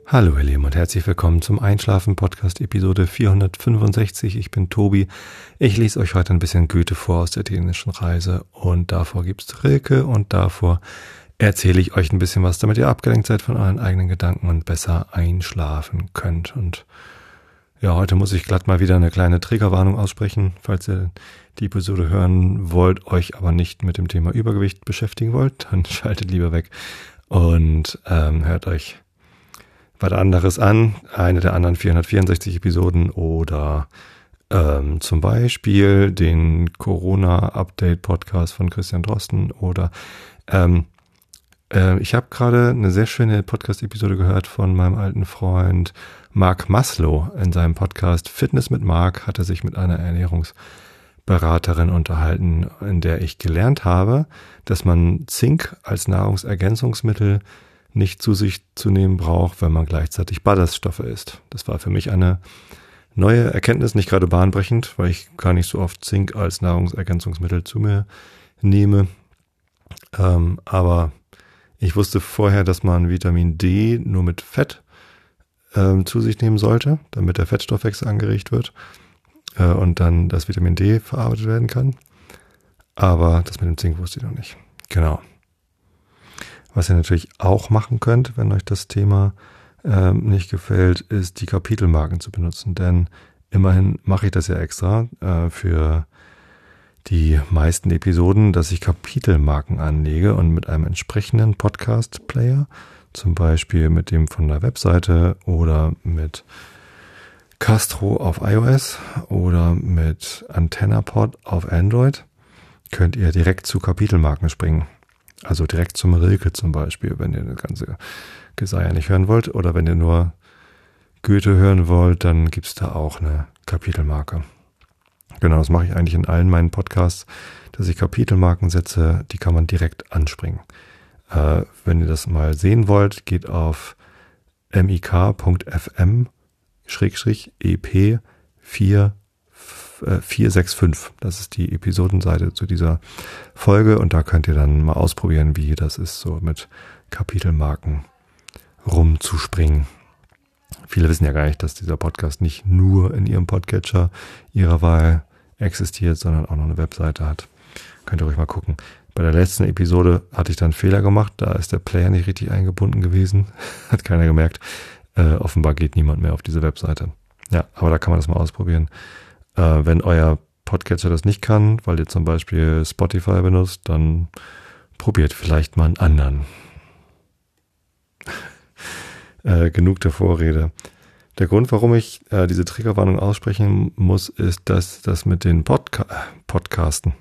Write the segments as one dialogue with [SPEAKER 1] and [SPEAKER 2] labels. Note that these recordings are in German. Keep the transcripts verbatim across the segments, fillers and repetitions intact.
[SPEAKER 1] Hallo ihr Lieben und herzlich willkommen zum Einschlafen-Podcast Episode vierhundertfünfundsechzig. Ich bin Tobi. Ich lese euch heute ein bisschen Goethe vor aus der dänischen Reise und davor gibt's Rilke und davor erzähle ich euch ein bisschen was, damit ihr abgelenkt seid von euren eigenen Gedanken und besser einschlafen könnt. Und ja, heute muss ich glatt mal wieder eine kleine Triggerwarnung aussprechen, falls ihr die Episode hören wollt, euch aber nicht mit dem Thema Übergewicht beschäftigen wollt, dann schaltet lieber weg und ähm, hört euch was anderes an, eine der anderen vierhundertvierundsechzig Episoden oder ähm, zum Beispiel den Corona-Update-Podcast von Christian Drosten oder ähm, äh, ich habe gerade eine sehr schöne Podcast-Episode gehört von meinem alten Freund Mark Maslow. In seinem Podcast Fitness mit Mark hat er sich mit einer Ernährungsberaterin unterhalten, in der ich gelernt habe, dass man Zink als Nahrungsergänzungsmittel nicht zu sich zu nehmen braucht, wenn man gleichzeitig Ballaststoffe isst. Das war für mich eine neue Erkenntnis, nicht gerade bahnbrechend, weil ich gar nicht so oft Zink als Nahrungsergänzungsmittel zu mir nehme. Ähm, aber ich wusste vorher, dass man Vitamin D nur mit Fett ähm, zu sich nehmen sollte, damit der Fettstoffwechsel angeregt wird äh, und dann das Vitamin D verarbeitet werden kann. Aber das mit dem Zink wusste ich noch nicht. Genau. Was ihr natürlich auch machen könnt, wenn euch das Thema äh, nicht gefällt, ist die Kapitelmarken zu benutzen. Denn immerhin mache ich das ja extra äh, für die meisten Episoden, dass ich Kapitelmarken anlege und mit einem entsprechenden Podcast-Player, zum Beispiel mit dem von der Webseite oder mit Castro auf iOS oder mit AntennaPod auf Android, könnt ihr direkt zu Kapitelmarken springen. Also direkt zum Rilke zum Beispiel, wenn ihr das ganze Geseier nicht hören wollt. Oder wenn ihr nur Goethe hören wollt, dann gibt's da auch eine Kapitelmarke. Genau, das mache ich eigentlich in allen meinen Podcasts, dass ich Kapitelmarken setze, die kann man direkt anspringen. Äh, wenn ihr das mal sehen wollt, geht auf mik.fm schrägstrich ep vier sechs fünf. Das ist die Episodenseite zu dieser Folge und da könnt ihr dann mal ausprobieren, wie das ist, so mit Kapitelmarken rumzuspringen. Viele wissen ja gar nicht, dass dieser Podcast nicht nur in ihrem Podcatcher ihrer Wahl existiert, sondern auch noch eine Webseite hat. Könnt ihr ruhig mal gucken. Bei der letzten Episode hatte ich dann einen Fehler gemacht, da ist der Player nicht richtig eingebunden gewesen. Hat keiner gemerkt. Äh, offenbar geht niemand mehr auf diese Webseite. Ja, aber da kann man das mal ausprobieren. Äh, wenn euer Podcatcher das nicht kann, weil ihr zum Beispiel Spotify benutzt, dann probiert vielleicht mal einen anderen. äh, genug der Vorrede. Der Grund, warum ich äh, diese Triggerwarnung aussprechen muss, ist, dass das mit den Podca- Podcasten,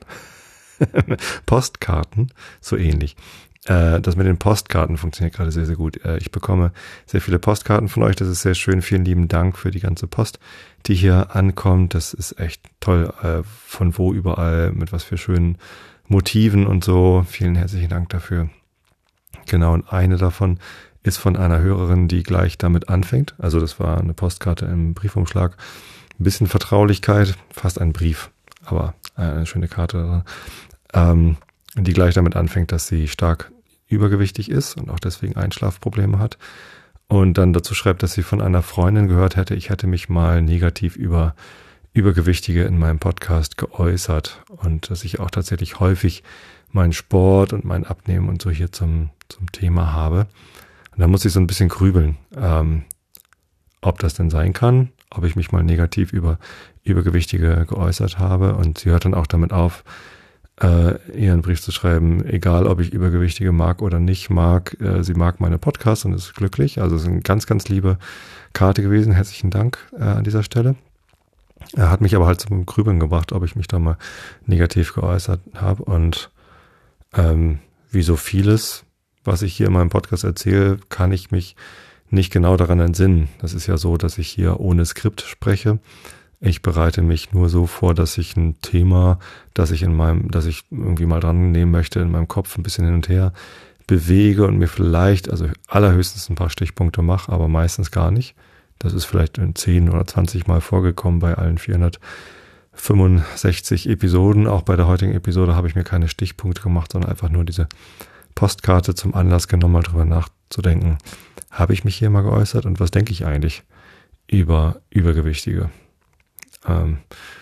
[SPEAKER 1] Postkarten, so ähnlich, äh, das mit den Postkarten funktioniert gerade sehr, sehr gut. Äh, ich bekomme sehr viele Postkarten von euch, das ist sehr schön. Vielen lieben Dank für die ganze Post, die hier ankommt. Das ist echt toll, äh, von wo überall, mit was für schönen Motiven und so. Vielen herzlichen Dank dafür. Genau, und eine davon ist von einer Hörerin, die gleich damit anfängt. Also das war eine Postkarte im Briefumschlag. Ein bisschen Vertraulichkeit, fast ein Brief, aber eine schöne Karte. Ähm, die gleich damit anfängt, dass sie stark übergewichtig ist und auch deswegen Einschlafprobleme hat. Und dann dazu schreibt, dass sie von einer Freundin gehört hätte, ich hätte mich mal negativ über Übergewichtige in meinem Podcast geäußert und dass ich auch tatsächlich häufig meinen Sport und mein Abnehmen und so hier zum, zum Thema habe. Und da muss ich so ein bisschen grübeln, ähm, ob das denn sein kann, ob ich mich mal negativ über Übergewichtige geäußert habe. Und sie hört dann auch damit auf, äh, ihren Brief zu schreiben, egal ob ich Übergewichtige mag oder nicht mag, äh, sie mag meine Podcasts und ist glücklich. Also es ist eine ganz, ganz liebe Karte gewesen. Herzlichen Dank äh, an dieser Stelle. Er hat mich aber halt zum Grübeln gebracht, ob ich mich da mal negativ geäußert habe. Und ähm, wie so vieles, was ich hier in meinem Podcast erzähle, kann ich mich nicht genau daran entsinnen. Das ist ja so, dass ich hier ohne Skript spreche. Ich bereite mich nur so vor, dass ich ein Thema, das ich in meinem, dass ich irgendwie mal dran nehmen möchte, in meinem Kopf ein bisschen hin und her bewege und mir vielleicht, also allerhöchstens ein paar Stichpunkte mache, aber meistens gar nicht. Das ist vielleicht in zehn oder zwanzig Mal vorgekommen bei allen vierhundertfünfundsechzig Episoden. Auch bei der heutigen Episode habe ich mir keine Stichpunkte gemacht, sondern einfach nur diese Postkarte zum Anlass genommen, mal drüber nach zu denken, habe ich mich hier mal geäußert und was denke ich eigentlich über Übergewichtige? Ähm,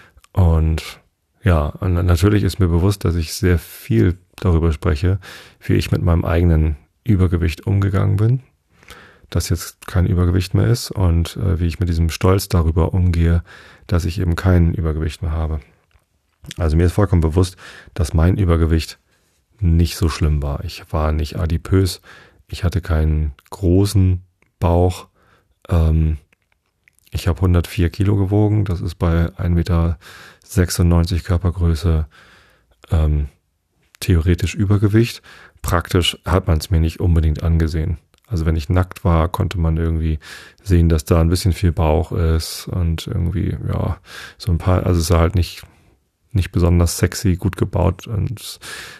[SPEAKER 1] und ja, und natürlich ist mir bewusst, dass ich sehr viel darüber spreche, wie ich mit meinem eigenen Übergewicht umgegangen bin, dass jetzt kein Übergewicht mehr ist und äh, wie ich mit diesem Stolz darüber umgehe, dass ich eben kein Übergewicht mehr habe. Also mir ist vollkommen bewusst, dass mein Übergewicht nicht so schlimm war. Ich war nicht adipös, ich hatte keinen großen Bauch. Ähm, ich habe hundertvier Kilo gewogen, das ist bei ein Meter sechsundneunzig Körpergröße ähm, theoretisch Übergewicht. Praktisch hat man es mir nicht unbedingt angesehen. Also wenn ich nackt war, konnte man irgendwie sehen, dass da ein bisschen viel Bauch ist und irgendwie, ja, so ein paar, also es sah halt nicht nicht besonders sexy, gut gebaut und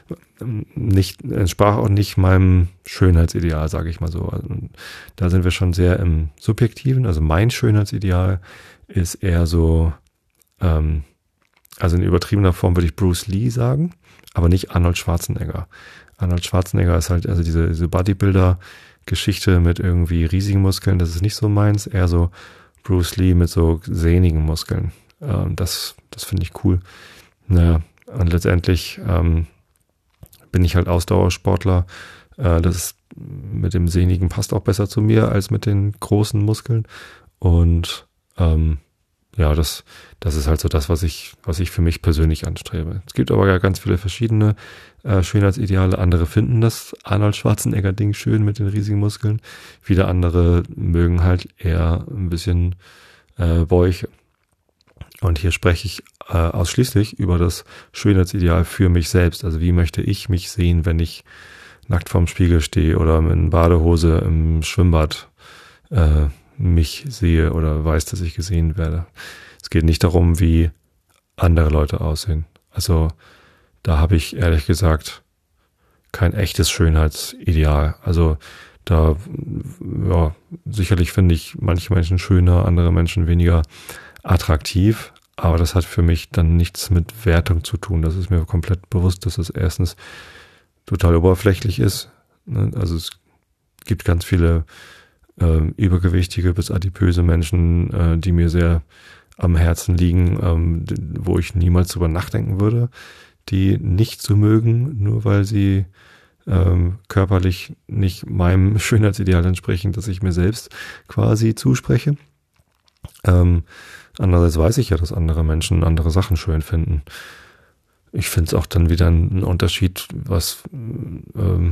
[SPEAKER 1] nicht, entsprach auch nicht meinem Schönheitsideal, sage ich mal so. Also da sind wir schon sehr im Subjektiven. Also mein Schönheitsideal ist eher so, ähm, also in übertriebener Form würde ich Bruce Lee sagen, aber nicht Arnold Schwarzenegger. Arnold Schwarzenegger ist halt also diese, diese Bodybuilder-Geschichte mit irgendwie riesigen Muskeln, das ist nicht so meins, eher so Bruce Lee mit so sehnigen Muskeln. Ähm, das das finde ich cool. Naja, und letztendlich ähm, bin ich halt Ausdauersportler. Äh, das ist, mit dem Sehnigen passt auch besser zu mir als mit den großen Muskeln. Und ähm, ja, das das ist halt so das, was ich was ich für mich persönlich anstrebe. Es gibt aber ja ganz viele verschiedene äh, Schönheitsideale. Andere finden das Arnold Schwarzenegger-Ding schön mit den riesigen Muskeln. Wieder andere mögen halt eher ein bisschen äh, Bäuche. Und hier spreche ich äh, ausschließlich über das Schönheitsideal für mich selbst. Also wie möchte ich mich sehen, wenn ich nackt vorm Spiegel stehe oder in Badehose im Schwimmbad äh, mich sehe oder weiß, dass ich gesehen werde. Es geht nicht darum, wie andere Leute aussehen. Also da habe ich ehrlich gesagt kein echtes Schönheitsideal. Also da, ja, sicherlich finde ich manche Menschen schöner, andere Menschen weniger attraktiv, aber das hat für mich dann nichts mit Wertung zu tun. Das ist mir komplett bewusst, dass es erstens total oberflächlich ist. Also es gibt ganz viele äh, übergewichtige bis adipöse Menschen, äh, die mir sehr am Herzen liegen, ähm, wo ich niemals drüber nachdenken würde, die nicht so mögen, nur weil sie ähm, körperlich nicht meinem Schönheitsideal entsprechen, das ich mir selbst quasi zuspreche. Ähm, Andererseits weiß ich ja, dass andere Menschen andere Sachen schön finden. Ich finde es auch dann wieder ein Unterschied, was ähm,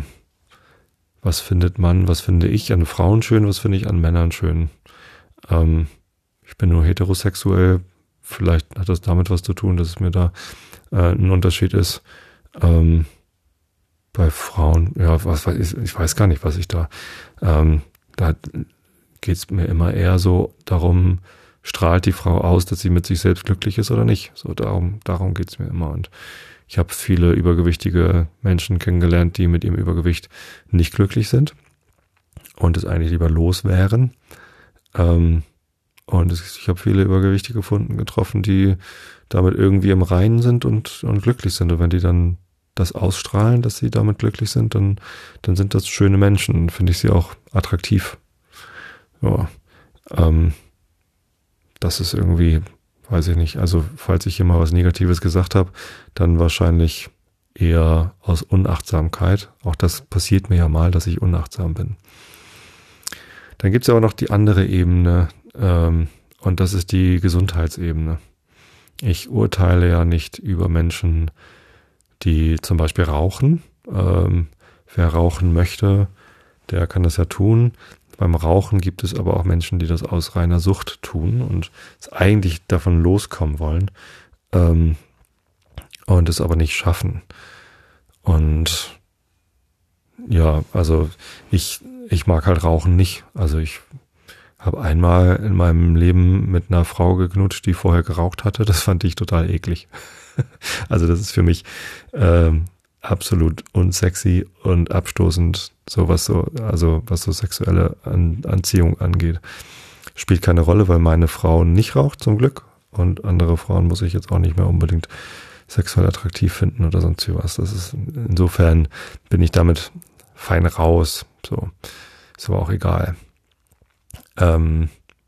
[SPEAKER 1] was findet man, was finde ich an Frauen schön, was finde ich an Männern schön. Ähm, ich bin nur heterosexuell, vielleicht hat das damit was zu tun, dass es mir da äh, ein Unterschied ist. Ähm, bei Frauen, ja, was weiß ich, ich weiß gar nicht, was ich da, ähm, da geht es mir immer eher so darum, strahlt die Frau aus, dass sie mit sich selbst glücklich ist oder nicht. So darum, darum geht's mir immer. Und ich habe viele übergewichtige Menschen kennengelernt, die mit ihrem Übergewicht nicht glücklich sind und es eigentlich lieber los wären. Ähm, und es, ich habe viele Übergewichtige gefunden, getroffen, die damit irgendwie im Reinen sind und, und glücklich sind. Und wenn die dann das ausstrahlen, dass sie damit glücklich sind, dann, dann sind das schöne Menschen. Dann finde ich sie auch attraktiv. Ja, ähm, das ist irgendwie, weiß ich nicht, also falls ich hier mal was Negatives gesagt habe, dann wahrscheinlich eher aus Unachtsamkeit. Auch das passiert mir ja mal, dass ich unachtsam bin. Dann gibt es aber noch die andere Ebene, ähm, und das ist die Gesundheitsebene. Ich urteile ja nicht über Menschen, die zum Beispiel rauchen. Ähm, wer rauchen möchte, der kann das ja tun. Beim Rauchen gibt es aber auch Menschen, die das aus reiner Sucht tun und es eigentlich davon loskommen wollen, ähm, und es aber nicht schaffen. Und ja, also ich, ich mag halt Rauchen nicht. Also ich habe einmal in meinem Leben mit einer Frau geknutscht, die vorher geraucht hatte. Das fand ich total eklig. Also das ist für mich ähm, absolut unsexy und abstoßend, so was so, also was so sexuelle An- Anziehung angeht. Spielt keine Rolle, weil meine Frau nicht raucht, zum Glück. Und andere Frauen muss ich jetzt auch nicht mehr unbedingt sexuell attraktiv finden oder sonst wie was. Das ist, insofern bin ich damit fein raus. So. ist aber auch egal. Ähm,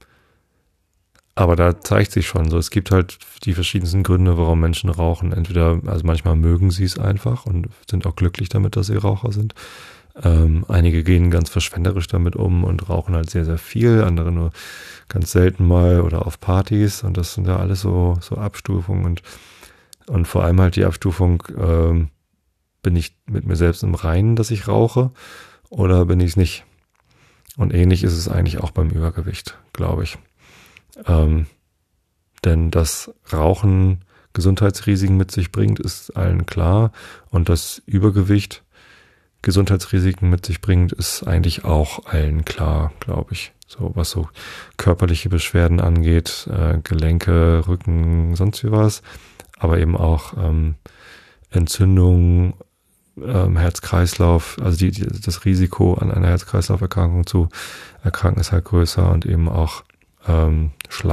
[SPEAKER 1] aber da zeigt sich schon so, es gibt halt die verschiedensten Gründe, warum Menschen rauchen. Entweder, also manchmal mögen sie es einfach und sind auch glücklich damit, dass sie Raucher sind. Ähm, einige gehen ganz verschwenderisch damit um und rauchen halt sehr, sehr viel, andere nur ganz selten mal oder auf Partys, und das sind ja alles so, so Abstufungen, und, und vor allem halt die Abstufung, ähm, bin ich mit mir selbst im Reinen, dass ich rauche, oder bin ich es nicht? Und ähnlich ist es eigentlich auch beim Übergewicht, glaube ich. Ähm, denn dass Rauchen Gesundheitsrisiken mit sich bringt, ist allen klar, und das Übergewicht Gesundheitsrisiken mit sich bringt, ist eigentlich auch allen klar, glaube ich. So, was so körperliche Beschwerden angeht, äh, Gelenke, Rücken, sonst wie was, aber eben auch ähm, Entzündung, ähm, Herz-Kreislauf, also die, die, das Risiko an einer Herz-Kreislauf-Erkrankung zu erkranken ist halt größer, und eben auch ähm,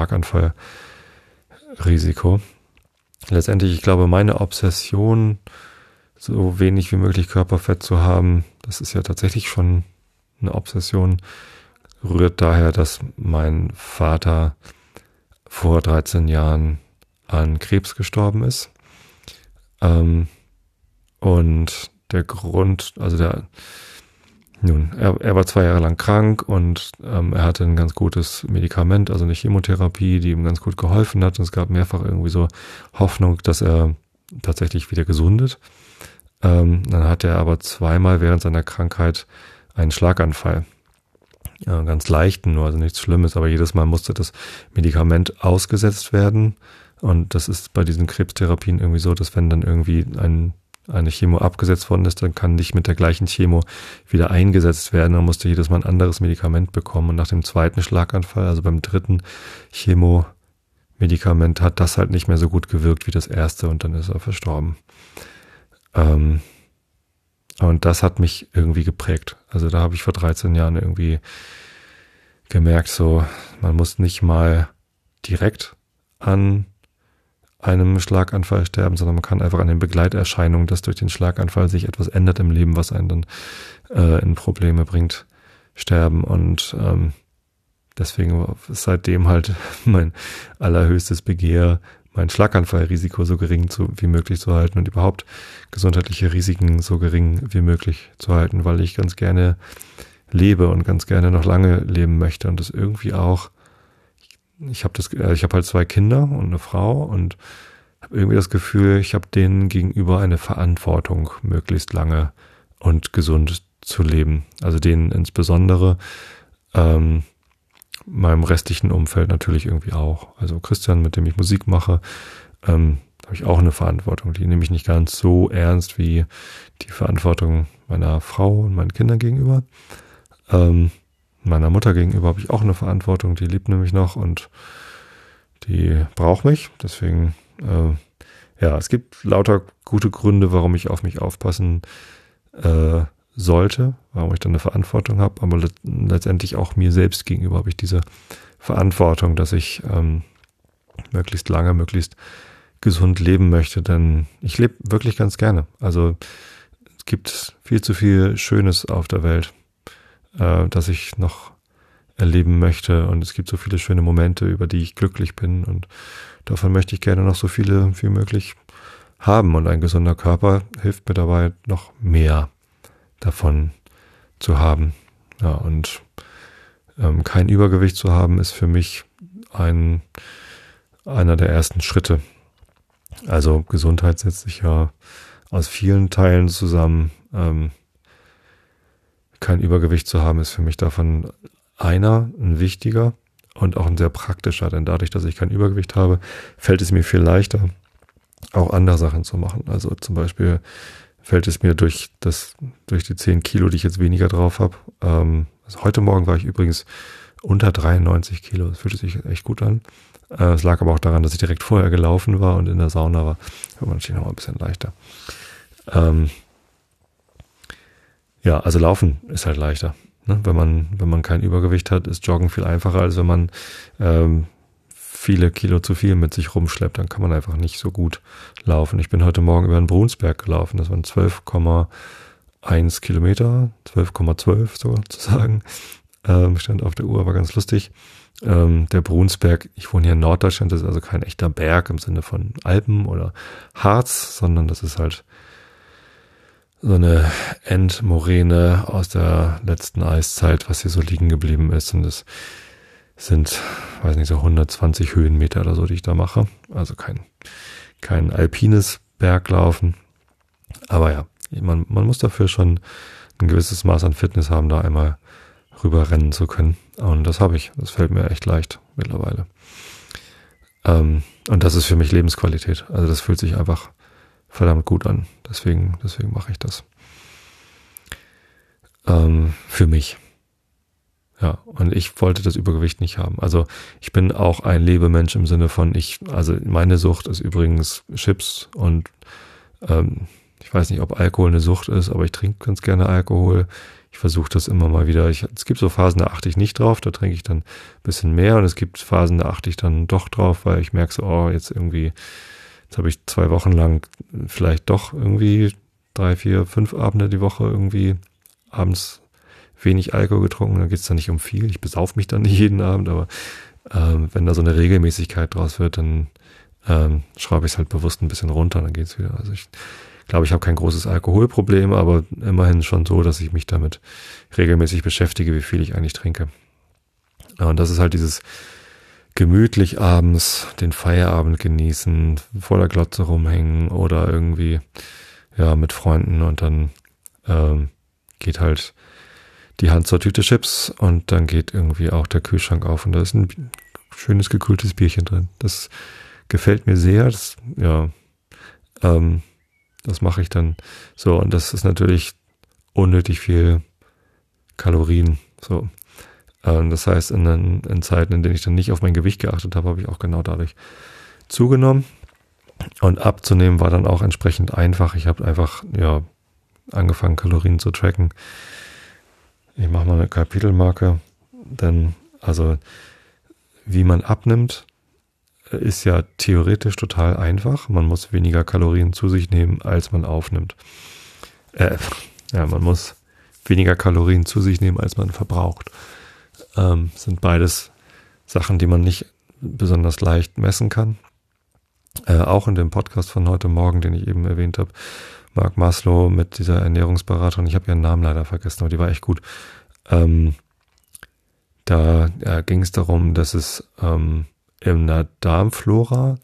[SPEAKER 1] Schlaganfallrisiko. Letztendlich, ich glaube, meine Obsession, so wenig wie möglich Körperfett zu haben, das ist ja tatsächlich schon eine Obsession, rührt daher, dass mein Vater vor dreizehn Jahren an Krebs gestorben ist. Ähm, und der Grund, also der, nun, er, er war zwei Jahre lang krank, und ähm, er hatte ein ganz gutes Medikament, also eine Chemotherapie, die ihm ganz gut geholfen hat, und es gab mehrfach irgendwie so Hoffnung, dass er tatsächlich wieder gesundet. Ähm, dann hatte er aber zweimal während seiner Krankheit einen Schlaganfall. Ja, ganz leichten, nur, also nichts Schlimmes, aber jedes Mal musste das Medikament ausgesetzt werden. Und das ist bei diesen Krebstherapien irgendwie so, dass wenn dann irgendwie ein, eine Chemo abgesetzt worden ist, dann kann nicht mit der gleichen Chemo wieder eingesetzt werden. Dann musste jedes Mal ein anderes Medikament bekommen. Und nach dem zweiten Schlaganfall, also beim dritten Chemomedikament, hat das halt nicht mehr so gut gewirkt wie das erste, und dann ist er verstorben. Ähm, und das hat mich irgendwie geprägt. Also da habe ich vor dreizehn Jahren irgendwie gemerkt, so, man muss nicht mal direkt an einem Schlaganfall sterben, sondern man kann einfach an den Begleiterscheinungen, dass durch den Schlaganfall sich etwas ändert im Leben, was einen dann äh, in Probleme bringt, sterben. Und ähm, deswegen ist seitdem halt mein allerhöchstes Begehr, mein Schlaganfallrisiko so gering zu, wie möglich zu halten und überhaupt gesundheitliche Risiken so gering wie möglich zu halten, weil ich ganz gerne lebe und ganz gerne noch lange leben möchte, und das irgendwie auch, ich habe das, ich habe halt zwei Kinder und eine Frau, und habe irgendwie das Gefühl, ich habe denen gegenüber eine Verantwortung, möglichst lange und gesund zu leben. Also denen insbesondere, ähm, meinem restlichen Umfeld natürlich irgendwie auch. Also Christian, mit dem ich Musik mache, ähm, habe ich auch eine Verantwortung. Die nehme ich nicht ganz so ernst wie die Verantwortung meiner Frau und meinen Kindern gegenüber. Ähm, meiner Mutter gegenüber habe ich auch eine Verantwortung. Die liebt nämlich noch und die braucht mich. Deswegen, äh, ja, es gibt lauter gute Gründe, warum ich auf mich aufpassen äh, sollte, warum ich dann eine Verantwortung habe, aber let- letztendlich auch mir selbst gegenüber habe ich diese Verantwortung, dass ich ähm, möglichst lange, möglichst gesund leben möchte, denn ich lebe wirklich ganz gerne. Also es gibt viel zu viel Schönes auf der Welt, äh, das ich noch erleben möchte, und es gibt so viele schöne Momente, über die ich glücklich bin, und davon möchte ich gerne noch so viele wie möglich haben, und ein gesunder Körper hilft mir dabei, noch mehr davon zu haben. Ja, und ähm, kein Übergewicht zu haben, ist für mich ein einer der ersten Schritte. Also Gesundheit setzt sich ja aus vielen Teilen zusammen. Ähm, kein Übergewicht zu haben, ist für mich davon einer, ein wichtiger und auch ein sehr praktischer, denn dadurch, dass ich kein Übergewicht habe, fällt es mir viel leichter, auch andere Sachen zu machen. Also zum Beispiel fällt es mir durch das, durch die zehn Kilo, die ich jetzt weniger drauf habe. Ähm, also heute Morgen war ich übrigens unter dreiundneunzig Kilo. Das fühlte sich echt gut an. Äh, es lag aber auch daran, dass ich direkt vorher gelaufen war und in der Sauna war. Da war natürlich noch mal ein bisschen leichter. Ähm, ja, also Laufen ist halt leichter. Ne? Wenn man, wenn man kein Übergewicht hat, ist Joggen viel einfacher, als wenn man ähm, viele Kilo zu viel mit sich rumschleppt, dann kann man einfach nicht so gut laufen. Ich bin heute Morgen über den Brunsberg gelaufen, das waren zwölf Komma eins Kilometer, zwölf Komma zwölf sozusagen, ähm, stand auf der Uhr, war ganz lustig. Ähm, der Brunsberg, ich wohne hier in Norddeutschland, das ist also kein echter Berg im Sinne von Alpen oder Harz, sondern das ist halt so eine Endmoräne aus der letzten Eiszeit, was hier so liegen geblieben ist. Und das sind, weiß nicht, so hundertzwanzig Höhenmeter oder so, die ich da mache. Also kein, kein alpines Berglaufen. Aber ja, man, man muss dafür schon ein gewisses Maß an Fitness haben, da einmal rüber rennen zu können. Und das habe ich. Das fällt mir echt leicht mittlerweile. Ähm, und das ist für mich Lebensqualität. Also das fühlt sich einfach verdammt gut an. Deswegen, deswegen mache ich das. Ähm, für mich. Ja, und ich wollte das Übergewicht nicht haben. Also ich bin auch ein Lebemensch im Sinne von, ich, also meine Sucht ist übrigens Chips und ähm, ich weiß nicht, ob Alkohol eine Sucht ist, aber ich trinke ganz gerne Alkohol. Ich versuche das immer mal wieder. Ich, es gibt so Phasen, da achte ich nicht drauf, da trinke ich dann ein bisschen mehr und es gibt Phasen, da achte ich dann doch drauf, weil ich merke so, oh, jetzt irgendwie, jetzt habe ich zwei Wochen lang vielleicht doch irgendwie drei, vier, fünf Abende die Woche irgendwie abends wenig Alkohol getrunken, dann geht es dann nicht um viel. Ich besaufe mich dann nicht jeden Abend, aber ähm, wenn da so eine Regelmäßigkeit draus wird, dann ähm, schraube ich es halt bewusst ein bisschen runter, dann geht's wieder. Also ich glaube, ich habe kein großes Alkoholproblem, aber immerhin schon so, dass ich mich damit regelmäßig beschäftige, wie viel ich eigentlich trinke. Ja, und das ist halt dieses gemütlich abends den Feierabend genießen, vor der Glotze rumhängen oder irgendwie ja mit Freunden und dann ähm, geht halt die Hand zur Tüte Chips und dann geht irgendwie auch der Kühlschrank auf und da ist ein schönes gekühltes Bierchen drin. Das gefällt mir sehr. Das, ja, ähm, das mache ich dann so und das ist natürlich unnötig viel Kalorien. So, ähm, das heißt, in, in Zeiten, in denen ich dann nicht auf mein Gewicht geachtet habe, habe ich auch genau dadurch zugenommen und abzunehmen war dann auch entsprechend einfach. Ich habe einfach ja angefangen, Kalorien zu tracken. Ich mache mal eine Kapitelmarke, denn also wie man abnimmt, ist ja theoretisch total einfach. Man muss weniger Kalorien zu sich nehmen, als man aufnimmt. Äh, ja, man muss weniger Kalorien zu sich nehmen, als man verbraucht. Ähm, sind beides Sachen, die man nicht besonders leicht messen kann. Äh, auch in dem Podcast von heute Morgen, den ich eben erwähnt habe, Mark Maslow mit dieser Ernährungsberaterin, ich habe ihren Namen leider vergessen, aber die war echt gut. Ähm, da ja, ging es darum, dass es ähm, in der Darmflora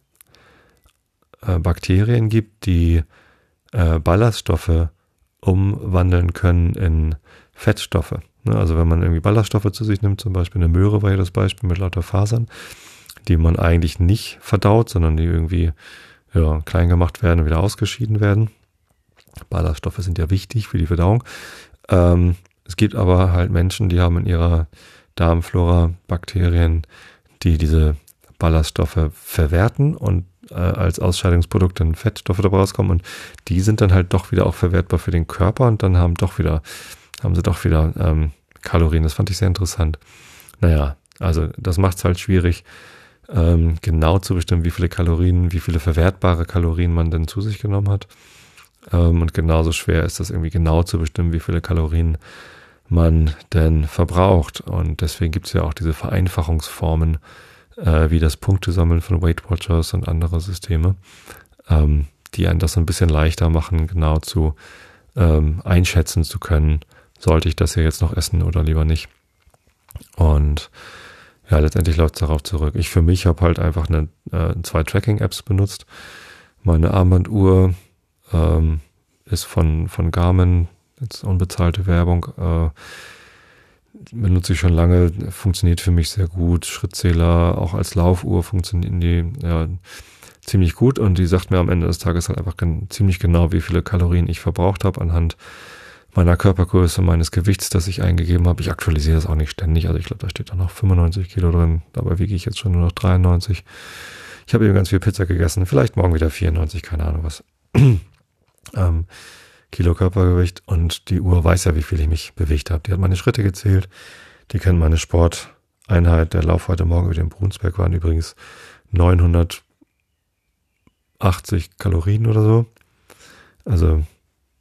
[SPEAKER 1] äh, Bakterien gibt, die äh, Ballaststoffe umwandeln können in Fettstoffe. Ne? Also wenn man irgendwie Ballaststoffe zu sich nimmt, zum Beispiel eine Möhre war ja das Beispiel mit lauter Fasern, die man eigentlich nicht verdaut, sondern die irgendwie ja, klein gemacht werden und wieder ausgeschieden werden. Ballaststoffe sind ja wichtig für die Verdauung. Ähm, es gibt aber halt Menschen, die haben in ihrer Darmflora Bakterien, die diese Ballaststoffe verwerten und äh, als Ausscheidungsprodukt dann Fettstoffe dabei rauskommen und die sind dann halt doch wieder auch verwertbar für den Körper und dann haben doch wieder, haben sie doch wieder ähm, Kalorien. Das fand ich sehr interessant. Naja, also das macht es halt schwierig, ähm, genau zu bestimmen, wie viele Kalorien, wie viele verwertbare Kalorien man denn zu sich genommen hat. Ähm, und genauso schwer ist das irgendwie genau zu bestimmen, wie viele Kalorien man denn verbraucht. Und deswegen gibt es ja auch diese Vereinfachungsformen, äh, wie das Punktesammeln von Weight Watchers und andere Systeme, ähm, die einen das so ein bisschen leichter machen, genau zu ähm, einschätzen zu können, sollte ich das hier jetzt noch essen oder lieber nicht. Und ja, letztendlich läuft es darauf zurück. Ich für mich habe halt einfach eine, äh, zwei Tracking-Apps benutzt. Meine Armbanduhr ähm, ist von, von Garmin, jetzt unbezahlte Werbung, äh, benutze ich schon lange, funktioniert für mich sehr gut. Schrittzähler, auch als Laufuhr funktionieren die ja, ziemlich gut und die sagt mir am Ende des Tages halt einfach gen- ziemlich genau, wie viele Kalorien ich verbraucht habe anhand meiner Körpergröße, meines Gewichts, das ich eingegeben habe. Ich aktualisiere das auch nicht ständig, also ich glaube, da steht auch noch fünfundneunzig Kilo drin, dabei wiege ich jetzt schon nur noch dreiundneunzig. Ich habe eben ganz viel Pizza gegessen, vielleicht morgen wieder vierundneunzig, keine Ahnung was. ähm, Kilo Körpergewicht und die Uhr weiß ja, wie viel ich mich bewegt habe. Die hat meine Schritte gezählt, die kennt meine Sporteinheit. Der Lauf heute Morgen über den Brunsberg waren übrigens neunhundertachtzig Kalorien oder so. Also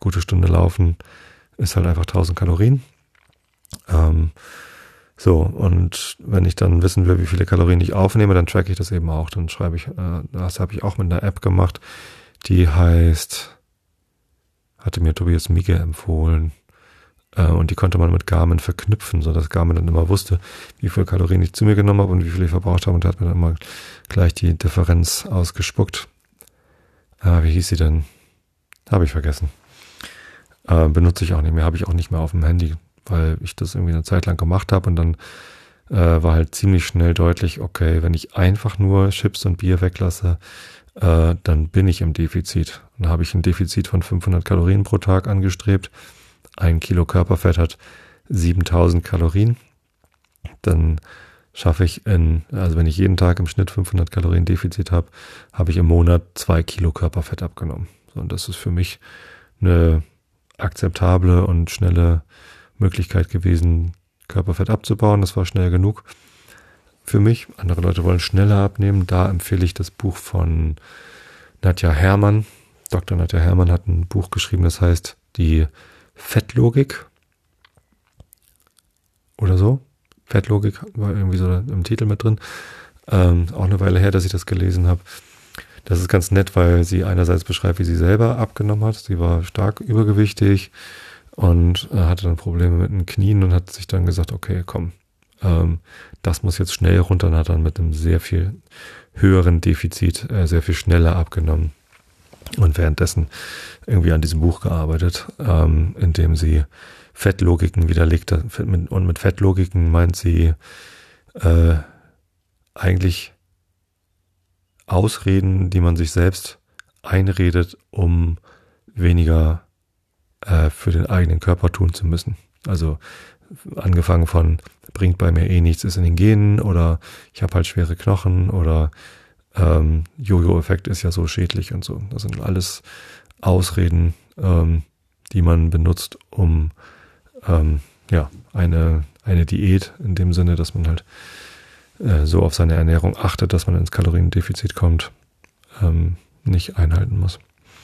[SPEAKER 1] gute Stunde laufen ist halt einfach tausend Kalorien. Ähm, so, und wenn ich dann wissen will, wie viele Kalorien ich aufnehme, dann tracke ich das eben auch. Dann schreibe ich, äh, das habe ich auch mit einer App gemacht, die heißt, hatte mir Tobias Mieke empfohlen, äh, und die konnte man mit Garmin verknüpfen, sodass Garmin dann immer wusste, wie viel Kalorien ich zu mir genommen habe und wie viel ich verbraucht habe, und da hat mir dann mal gleich die Differenz ausgespuckt. Äh, wie hieß sie denn? Habe ich vergessen. Äh, benutze ich auch nicht mehr, habe ich auch nicht mehr auf dem Handy, weil ich das irgendwie eine Zeit lang gemacht habe, und dann äh, war halt ziemlich schnell deutlich, okay, wenn ich einfach nur Chips und Bier weglasse, äh, dann bin ich im Defizit. Dann habe ich ein Defizit von fünfhundert Kalorien pro Tag angestrebt. Ein Kilo Körperfett hat siebentausend Kalorien. Dann schaffe ich in, also wenn ich jeden Tag im Schnitt fünfhundert Kalorien Defizit habe, habe ich im Monat zwei Kilo Körperfett abgenommen. So, und das ist für mich eine akzeptable und schnelle Möglichkeit gewesen, Körperfett abzubauen. Das war schnell genug für mich. Andere Leute wollen schneller abnehmen. Da empfehle ich das Buch von Nadja Herrmann. Doktor Nadja Herrmann hat ein Buch geschrieben, das heißt die Fettlogik oder so. Fettlogik war irgendwie so im Titel mit drin. Ähm, auch eine Weile her, dass ich das gelesen habe. Das ist ganz nett, weil sie einerseits beschreibt, wie sie selber abgenommen hat. Sie war stark übergewichtig und äh, hatte dann Probleme mit den Knien und hat sich dann gesagt, okay, komm, ähm, das muss jetzt schnell runter, und hat dann mit einem sehr viel höheren Defizit äh, sehr viel schneller abgenommen und währenddessen irgendwie an diesem Buch gearbeitet, ähm, in dem sie Fettlogiken widerlegt hat. Und mit Fettlogiken meint sie äh, eigentlich Ausreden, die man sich selbst einredet, um weniger äh, für den eigenen Körper tun zu müssen. Also angefangen von, bringt bei mir eh nichts, ist in den Genen, oder ich habe halt schwere Knochen, oder ähm, Jojo-Effekt ist ja so schädlich und so. Das sind alles Ausreden, ähm, die man benutzt, um ähm, ja eine eine Diät in dem Sinne, dass man halt äh, so auf seine Ernährung achtet, dass man ins Kaloriendefizit kommt, ähm, nicht einhalten muss.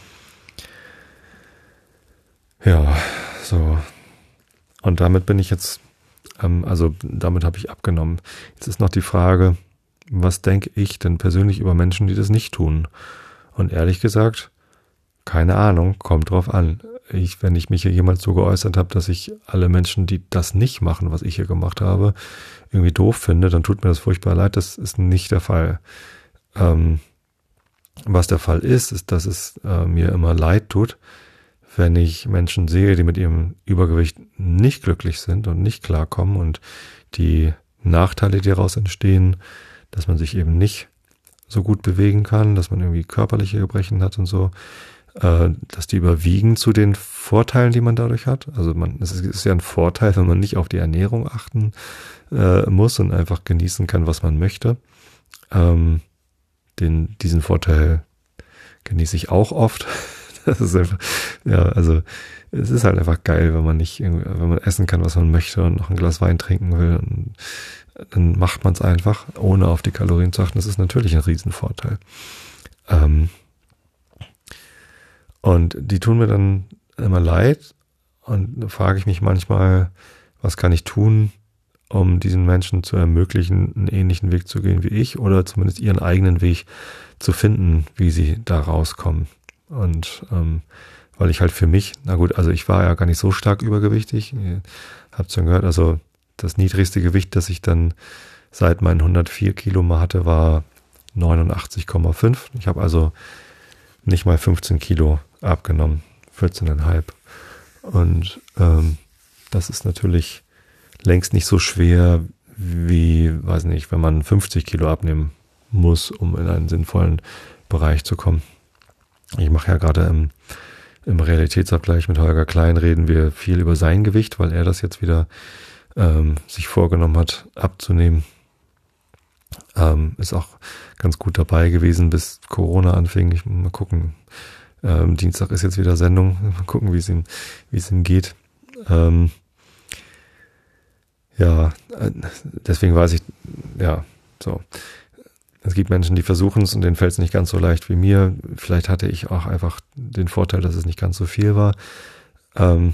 [SPEAKER 1] Ja, so. Und damit bin ich jetzt, ähm, also damit habe ich abgenommen. Jetzt ist noch die Frage, was denke ich denn persönlich über Menschen, die das nicht tun? Und ehrlich gesagt, keine Ahnung, kommt drauf an. Ich, wenn ich mich hier jemals so geäußert habe, dass ich alle Menschen, die das nicht machen, was ich hier gemacht habe, irgendwie doof finde, dann tut mir das furchtbar leid. Das ist nicht der Fall. Ähm, was der Fall ist, ist, dass es äh, mir immer leid tut, wenn ich Menschen sehe, die mit ihrem Übergewicht nicht glücklich sind und nicht klarkommen, und die Nachteile, die daraus entstehen, dass man sich eben nicht so gut bewegen kann, dass man irgendwie körperliche Gebrechen hat und so, äh, dass die überwiegen zu den Vorteilen, die man dadurch hat. Also man, es ist ja ein Vorteil, wenn man nicht auf die Ernährung achten äh, muss und einfach genießen kann, was man möchte. Ähm, den, diesen Vorteil genieße ich auch oft. Das ist einfach, ja, also es ist halt einfach geil, wenn man nicht, wenn man essen kann, was man möchte, und noch ein Glas Wein trinken will, und dann macht man es einfach, ohne auf die Kalorien zu achten. Das ist natürlich ein Riesenvorteil. Ähm, und die tun mir dann immer leid, und da frage ich mich manchmal, was kann ich tun, um diesen Menschen zu ermöglichen, einen ähnlichen Weg zu gehen wie ich, oder zumindest ihren eigenen Weg zu finden, wie sie da rauskommen. Und ähm, weil ich halt für mich, na gut, also ich war ja gar nicht so stark übergewichtig, ihr habt schon gehört, also das niedrigste Gewicht, das ich dann seit meinen hundertvier Kilo mal hatte, war neunundachtzig Komma fünf. Ich habe also nicht mal fünfzehn Kilo abgenommen, vierzehn Komma fünf. Und ähm, das ist natürlich längst nicht so schwer wie, weiß nicht, wenn man fünfzig Kilo abnehmen muss, um in einen sinnvollen Bereich zu kommen. Ich mache ja gerade im, im Realitätsabgleich mit Holger Klein, reden wir viel über sein Gewicht, weil er das jetzt wieder ähm, sich vorgenommen hat, abzunehmen. Ähm, ist auch ganz gut dabei gewesen, bis Corona anfing. Ich mal gucken. Ähm, Dienstag ist jetzt wieder Sendung. Mal gucken, wie es ihm, wie es ihm geht. Ähm, ja, äh, deswegen weiß ich, ja, so. es gibt Menschen, die versuchen es und denen fällt es nicht ganz so leicht wie mir. Vielleicht hatte ich auch einfach den Vorteil, dass es nicht ganz so viel war. Ähm,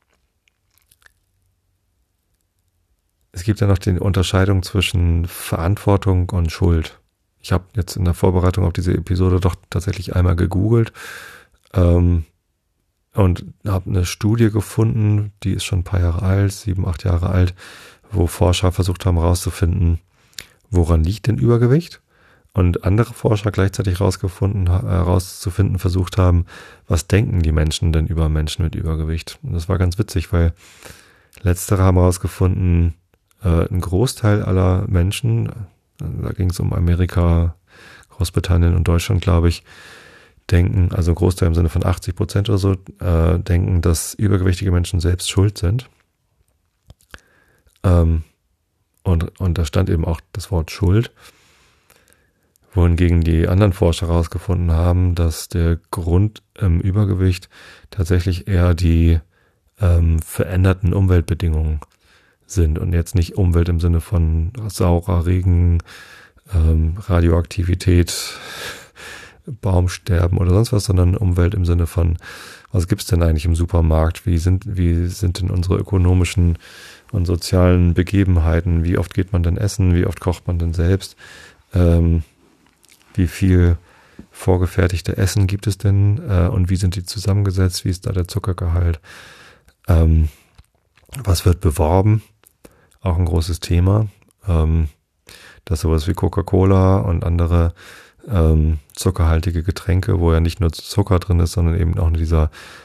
[SPEAKER 1] es gibt ja noch die Unterscheidung zwischen Verantwortung und Schuld. Ich habe jetzt in der Vorbereitung auf diese Episode doch tatsächlich einmal gegoogelt ähm, und habe eine Studie gefunden, die ist schon ein paar Jahre alt, sieben, acht Jahre alt, wo Forscher versucht haben herauszufinden, woran liegt denn Übergewicht? Und andere Forscher gleichzeitig herausgefunden, herauszufinden versucht haben, was denken die Menschen denn über Menschen mit Übergewicht? Und das war ganz witzig, weil letztere haben herausgefunden, äh, ein Großteil aller Menschen, da ging es um Amerika, Großbritannien und Deutschland, glaube ich, denken, also ein Großteil im Sinne von achtzig Prozent oder so, äh, denken, dass übergewichtige Menschen selbst schuld sind. Ähm, und, und da stand eben auch das Wort Schuld. Wohingegen die anderen Forscher herausgefunden haben, dass der Grund im Übergewicht tatsächlich eher die ähm, veränderten Umweltbedingungen sind und jetzt nicht Umwelt im Sinne von saurer Regen, ähm, Radioaktivität, Baumsterben oder sonst was, sondern Umwelt im Sinne von, was gibt's denn eigentlich im Supermarkt? Wie sind, wie sind denn unsere ökonomischen und sozialen Begebenheiten? Wie oft geht man denn essen? Wie oft kocht man denn selbst? Ähm, Wie viel vorgefertigte Essen gibt es denn äh, und wie sind die zusammengesetzt? Wie ist da der Zuckergehalt? Ähm, was wird beworben? Auch ein großes Thema. Ähm, dass sowas wie Coca-Cola und andere ähm, zuckerhaltige Getränke, wo ja nicht nur Zucker drin ist, sondern eben auch dieser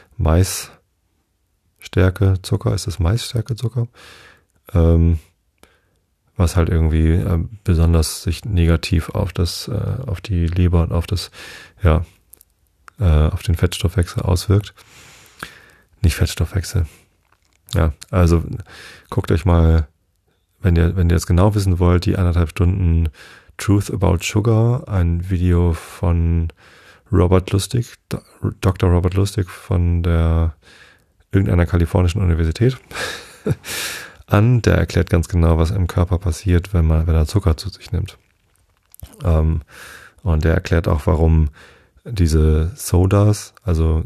[SPEAKER 1] Maisstärke-Zucker. Ist das Maisstärke-Zucker? Ähm, was halt irgendwie äh, besonders sich negativ auf das, äh, auf die Leber und auf das, ja, äh, auf den Fettstoffwechsel auswirkt. Nicht Fettstoffwechsel. Ja, also guckt euch mal, wenn ihr, wenn ihr jetzt genau wissen wollt, die anderthalb Stunden Truth About Sugar, ein Video von Robert Lustig, Doktor Robert Lustig von der irgendeiner kalifornischen Universität an, der erklärt ganz genau, was im Körper passiert, wenn man, wenn er Zucker zu sich nimmt. Ähm, und der erklärt auch, warum diese Sodas, also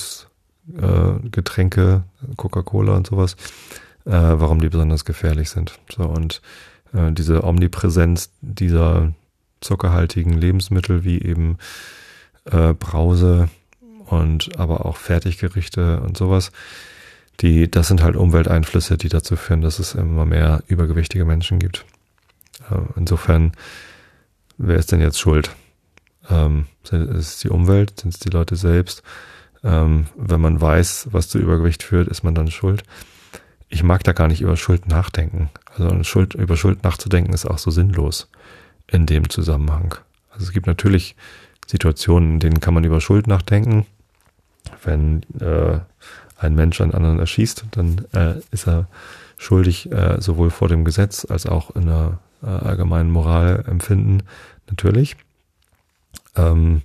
[SPEAKER 1] Süßgetränke, äh, Coca-Cola und sowas, äh, warum die besonders gefährlich sind. So, und äh, diese Omnipräsenz dieser zuckerhaltigen Lebensmittel, wie eben äh, Brause und aber auch Fertiggerichte und sowas, Die, das sind halt Umwelteinflüsse, die dazu führen, dass es immer mehr übergewichtige Menschen gibt. Insofern, wer ist denn jetzt schuld? Ähm, ist es die Umwelt? Sind es die Leute selbst? Ähm, wenn man weiß, was zu Übergewicht führt, ist man dann schuld? Ich mag da gar nicht über Schuld nachdenken. Also Schuld, über Schuld nachzudenken ist auch so sinnlos in dem Zusammenhang. Also es gibt natürlich Situationen, in denen kann man über Schuld nachdenken. Wenn äh, ein Mensch einen anderen erschießt, dann äh, ist er schuldig, äh, sowohl vor dem Gesetz als auch in der äh, allgemeinen Moralempfinden, natürlich. Ähm,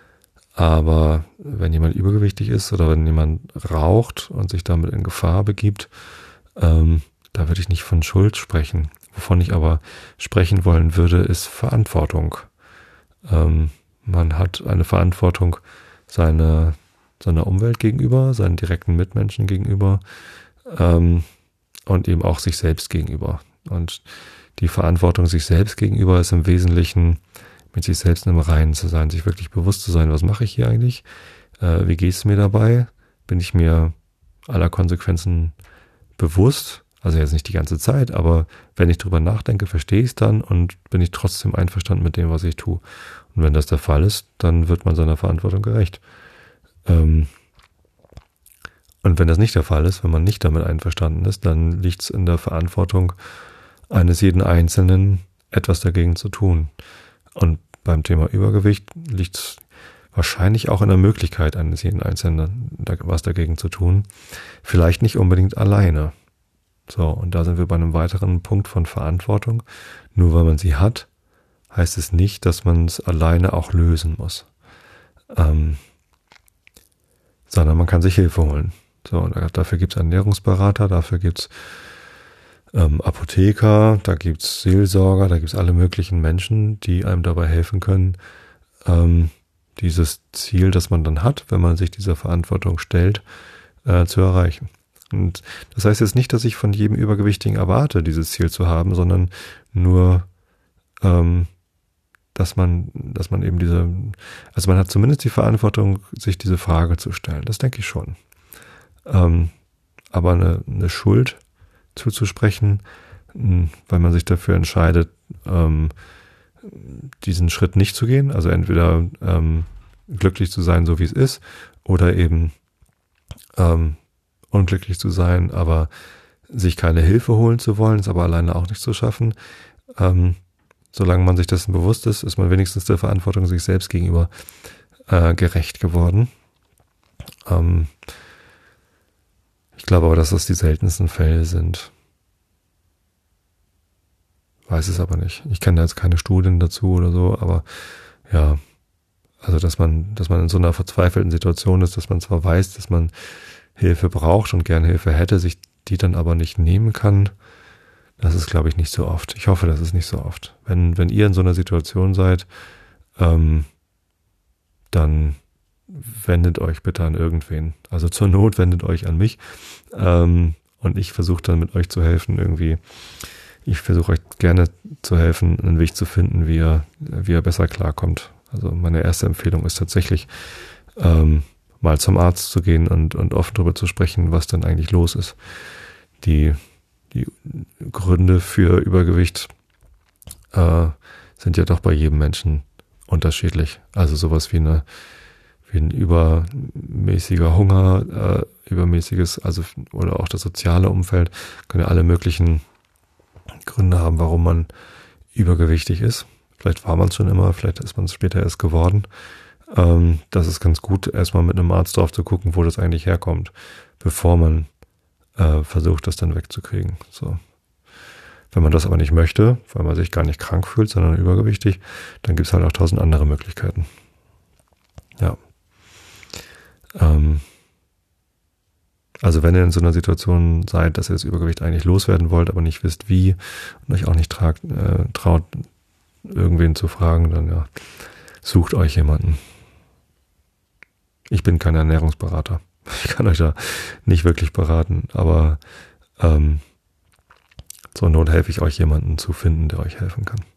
[SPEAKER 1] aber wenn jemand übergewichtig ist oder wenn jemand raucht und sich damit in Gefahr begibt, ähm, da würde ich nicht von Schuld sprechen. Wovon ich aber sprechen wollen würde, ist Verantwortung. Ähm, man hat eine Verantwortung, seine seiner Umwelt gegenüber, seinen direkten Mitmenschen gegenüber ähm, und eben auch sich selbst gegenüber. Und die Verantwortung sich selbst gegenüber ist im Wesentlichen, mit sich selbst im Reinen zu sein, sich wirklich bewusst zu sein, was mache ich hier eigentlich, äh, wie geht es mir dabei, bin ich mir aller Konsequenzen bewusst, also jetzt nicht die ganze Zeit, aber wenn ich drüber nachdenke, verstehe ich es dann und bin ich trotzdem einverstanden mit dem, was ich tue. Und wenn das der Fall ist, dann wird man seiner Verantwortung gerecht. Und wenn das nicht der Fall ist, wenn man nicht damit einverstanden ist, dann liegt es in der Verantwortung eines jeden Einzelnen, etwas dagegen zu tun. Und beim Thema Übergewicht liegt es wahrscheinlich auch in der Möglichkeit eines jeden Einzelnen, was dagegen zu tun. Vielleicht nicht unbedingt alleine. So, und da sind wir bei einem weiteren Punkt von Verantwortung. Nur weil man sie hat, heißt es nicht, dass man es alleine auch lösen muss. Ähm, sondern man kann sich Hilfe holen. So, und dafür gibt es Ernährungsberater, dafür gibt es ähm, Apotheker, da gibt's Seelsorger, da gibt's alle möglichen Menschen, die einem dabei helfen können, ähm, dieses Ziel, das man dann hat, wenn man sich dieser Verantwortung stellt, äh, zu erreichen. Und das heißt jetzt nicht, dass ich von jedem Übergewichtigen erwarte, dieses Ziel zu haben, sondern nur, ähm, dass man, dass man eben diese, also man hat zumindest die Verantwortung, sich diese Frage zu stellen. Das denke ich schon. Ähm, aber eine, eine Schuld zuzusprechen, weil man sich dafür entscheidet, ähm, diesen Schritt nicht zu gehen, also entweder ähm, glücklich zu sein, so wie es ist, oder eben ähm, unglücklich zu sein, aber sich keine Hilfe holen zu wollen, es aber alleine auch nicht zu schaffen. Ähm, solange man sich dessen bewusst ist, ist man wenigstens der Verantwortung sich selbst gegenüber äh, gerecht geworden. Ähm, ich glaube aber, dass das die seltensten Fälle sind. Weiß es aber nicht. Ich kenne da jetzt keine Studien dazu oder so, aber ja, also dass man, dass man in so einer verzweifelten Situation ist, dass man zwar weiß, dass man Hilfe braucht und gern Hilfe hätte, sich die dann aber nicht nehmen kann, das ist, glaube ich, nicht so oft. Ich hoffe, das ist nicht so oft. Wenn, wenn ihr in so einer Situation seid, ähm, dann wendet euch bitte an irgendwen. Also zur Not wendet euch an mich, ähm, und ich versuche dann mit euch zu helfen, irgendwie. Ich versuche euch gerne zu helfen, einen Weg zu finden, wie ihr, wie ihr besser klarkommt. Also meine erste Empfehlung ist tatsächlich, ähm, mal zum Arzt zu gehen und, und offen darüber zu sprechen, was denn eigentlich los ist. Die, die Gründe für Übergewicht äh, sind ja doch bei jedem Menschen unterschiedlich. Also sowas wie eine wie ein übermäßiger Hunger, äh, übermäßiges, also oder auch das soziale Umfeld, können ja alle möglichen Gründe haben, warum man übergewichtig ist. Vielleicht war man es schon immer, vielleicht ist man es später erst geworden. Ähm, das ist ganz gut, erstmal mit einem Arzt drauf zu gucken, wo das eigentlich herkommt, bevor man äh, versucht, das dann wegzukriegen. So. Wenn man das aber nicht möchte, weil man sich gar nicht krank fühlt, sondern übergewichtig, dann gibt es halt auch tausend andere Möglichkeiten. Ja. Ähm, Also wenn ihr in so einer Situation seid, dass ihr das Übergewicht eigentlich loswerden wollt, aber nicht wisst wie und euch auch nicht tragt, äh, traut, irgendwen zu fragen, dann ja, sucht euch jemanden. Ich bin kein Ernährungsberater. Ich kann euch da nicht wirklich beraten, aber ähm, zur Not helfe ich euch, jemanden zu finden, der euch helfen kann.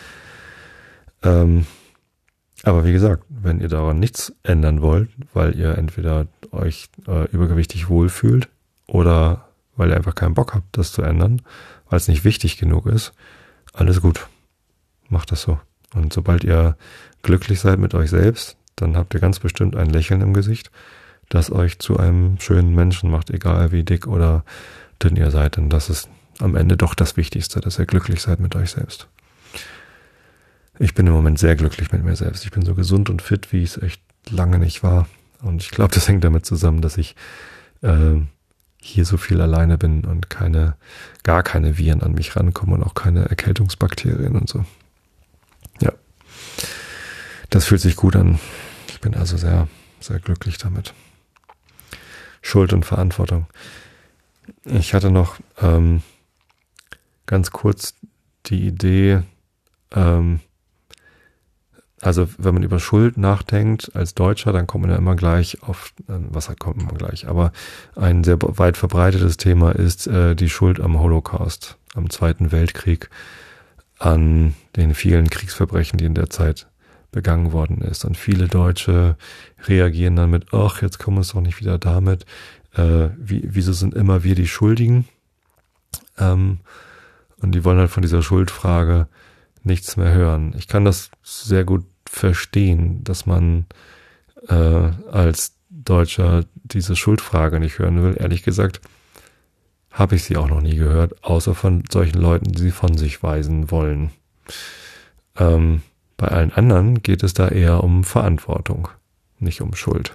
[SPEAKER 1] Ähm, aber wie gesagt, wenn ihr daran nichts ändern wollt, weil ihr entweder euch äh, übergewichtig wohlfühlt oder weil ihr einfach keinen Bock habt, das zu ändern, weil es nicht wichtig genug ist, alles gut. Macht das so. Und sobald ihr glücklich seid mit euch selbst, dann habt ihr ganz bestimmt ein Lächeln im Gesicht, das euch zu einem schönen Menschen macht, egal wie dick oder dünn ihr seid. Denn das ist am Ende doch das Wichtigste, dass ihr glücklich seid mit euch selbst. Ich bin im Moment sehr glücklich mit mir selbst. Ich bin so gesund und fit, wie ich es echt lange nicht war. Und ich glaube, das hängt damit zusammen, dass ich äh, hier so viel alleine bin und keine, gar keine Viren an mich rankommen und auch keine Erkältungsbakterien und so. Ja, das fühlt sich gut an. Ich bin also sehr, sehr glücklich damit. Schuld und Verantwortung. Ich hatte noch ähm, ganz kurz die Idee, ähm, also wenn man über Schuld nachdenkt als Deutscher, dann kommt man ja immer gleich auf, was kommt man gleich, aber ein sehr weit verbreitetes Thema ist äh, die Schuld am Holocaust, am Zweiten Weltkrieg, an den vielen Kriegsverbrechen, die in der Zeit begangen worden ist. Und viele Deutsche reagieren dann mit, ach, jetzt kommen wir es doch nicht wieder damit, äh, wie, wieso sind immer wir die Schuldigen? Ähm, und die wollen halt von dieser Schuldfrage nichts mehr hören. Ich kann das sehr gut verstehen, dass man äh, als Deutscher diese Schuldfrage nicht hören will. Ehrlich gesagt habe ich sie auch noch nie gehört, außer von solchen Leuten, die sie von sich weisen wollen. Ähm, bei allen anderen geht es da eher um Verantwortung, nicht um Schuld.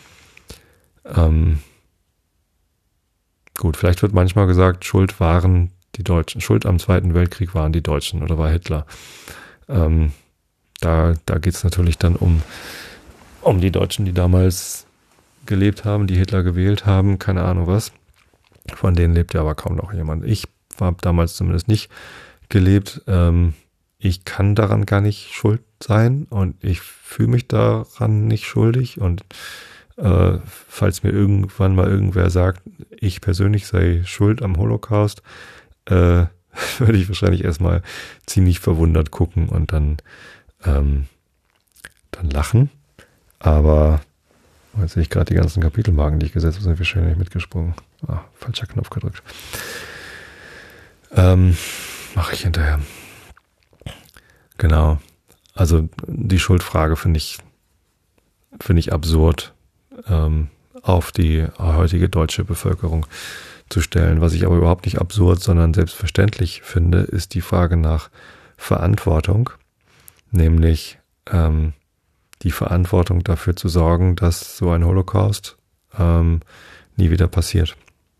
[SPEAKER 1] Ähm, gut, vielleicht wird manchmal gesagt, Schuld waren die Deutschen. Schuld am Zweiten Weltkrieg waren die Deutschen oder war Hitler. Ähm, da da geht es natürlich dann um, um die Deutschen, die damals gelebt haben, die Hitler gewählt haben, keine Ahnung was. Von denen lebt ja aber kaum noch jemand. Ich habe damals zumindest nicht gelebt. Ähm, ich kann daran gar nicht schuld sein und ich fühle mich daran nicht schuldig. Und äh, falls mir irgendwann mal irgendwer sagt, ich persönlich sei schuld am Holocaust, äh, würde ich wahrscheinlich erstmal ziemlich verwundert gucken und dann, ähm, dann lachen. Aber jetzt sehe ich gerade die ganzen Kapitelmarken, die ich gesetzt habe, sind wahrscheinlich nicht mitgesprungen. Ah, falscher Knopf gedrückt. Ähm, mache ich hinterher. Genau. Also die Schuldfrage finde ich, finde ich absurd, ähm, auf die heutige deutsche Bevölkerung zu stellen. Was ich aber überhaupt nicht absurd, sondern selbstverständlich finde, ist die Frage nach Verantwortung, nämlich ähm, die Verantwortung dafür zu sorgen, dass so ein Holocaust ähm, nie wieder passiert.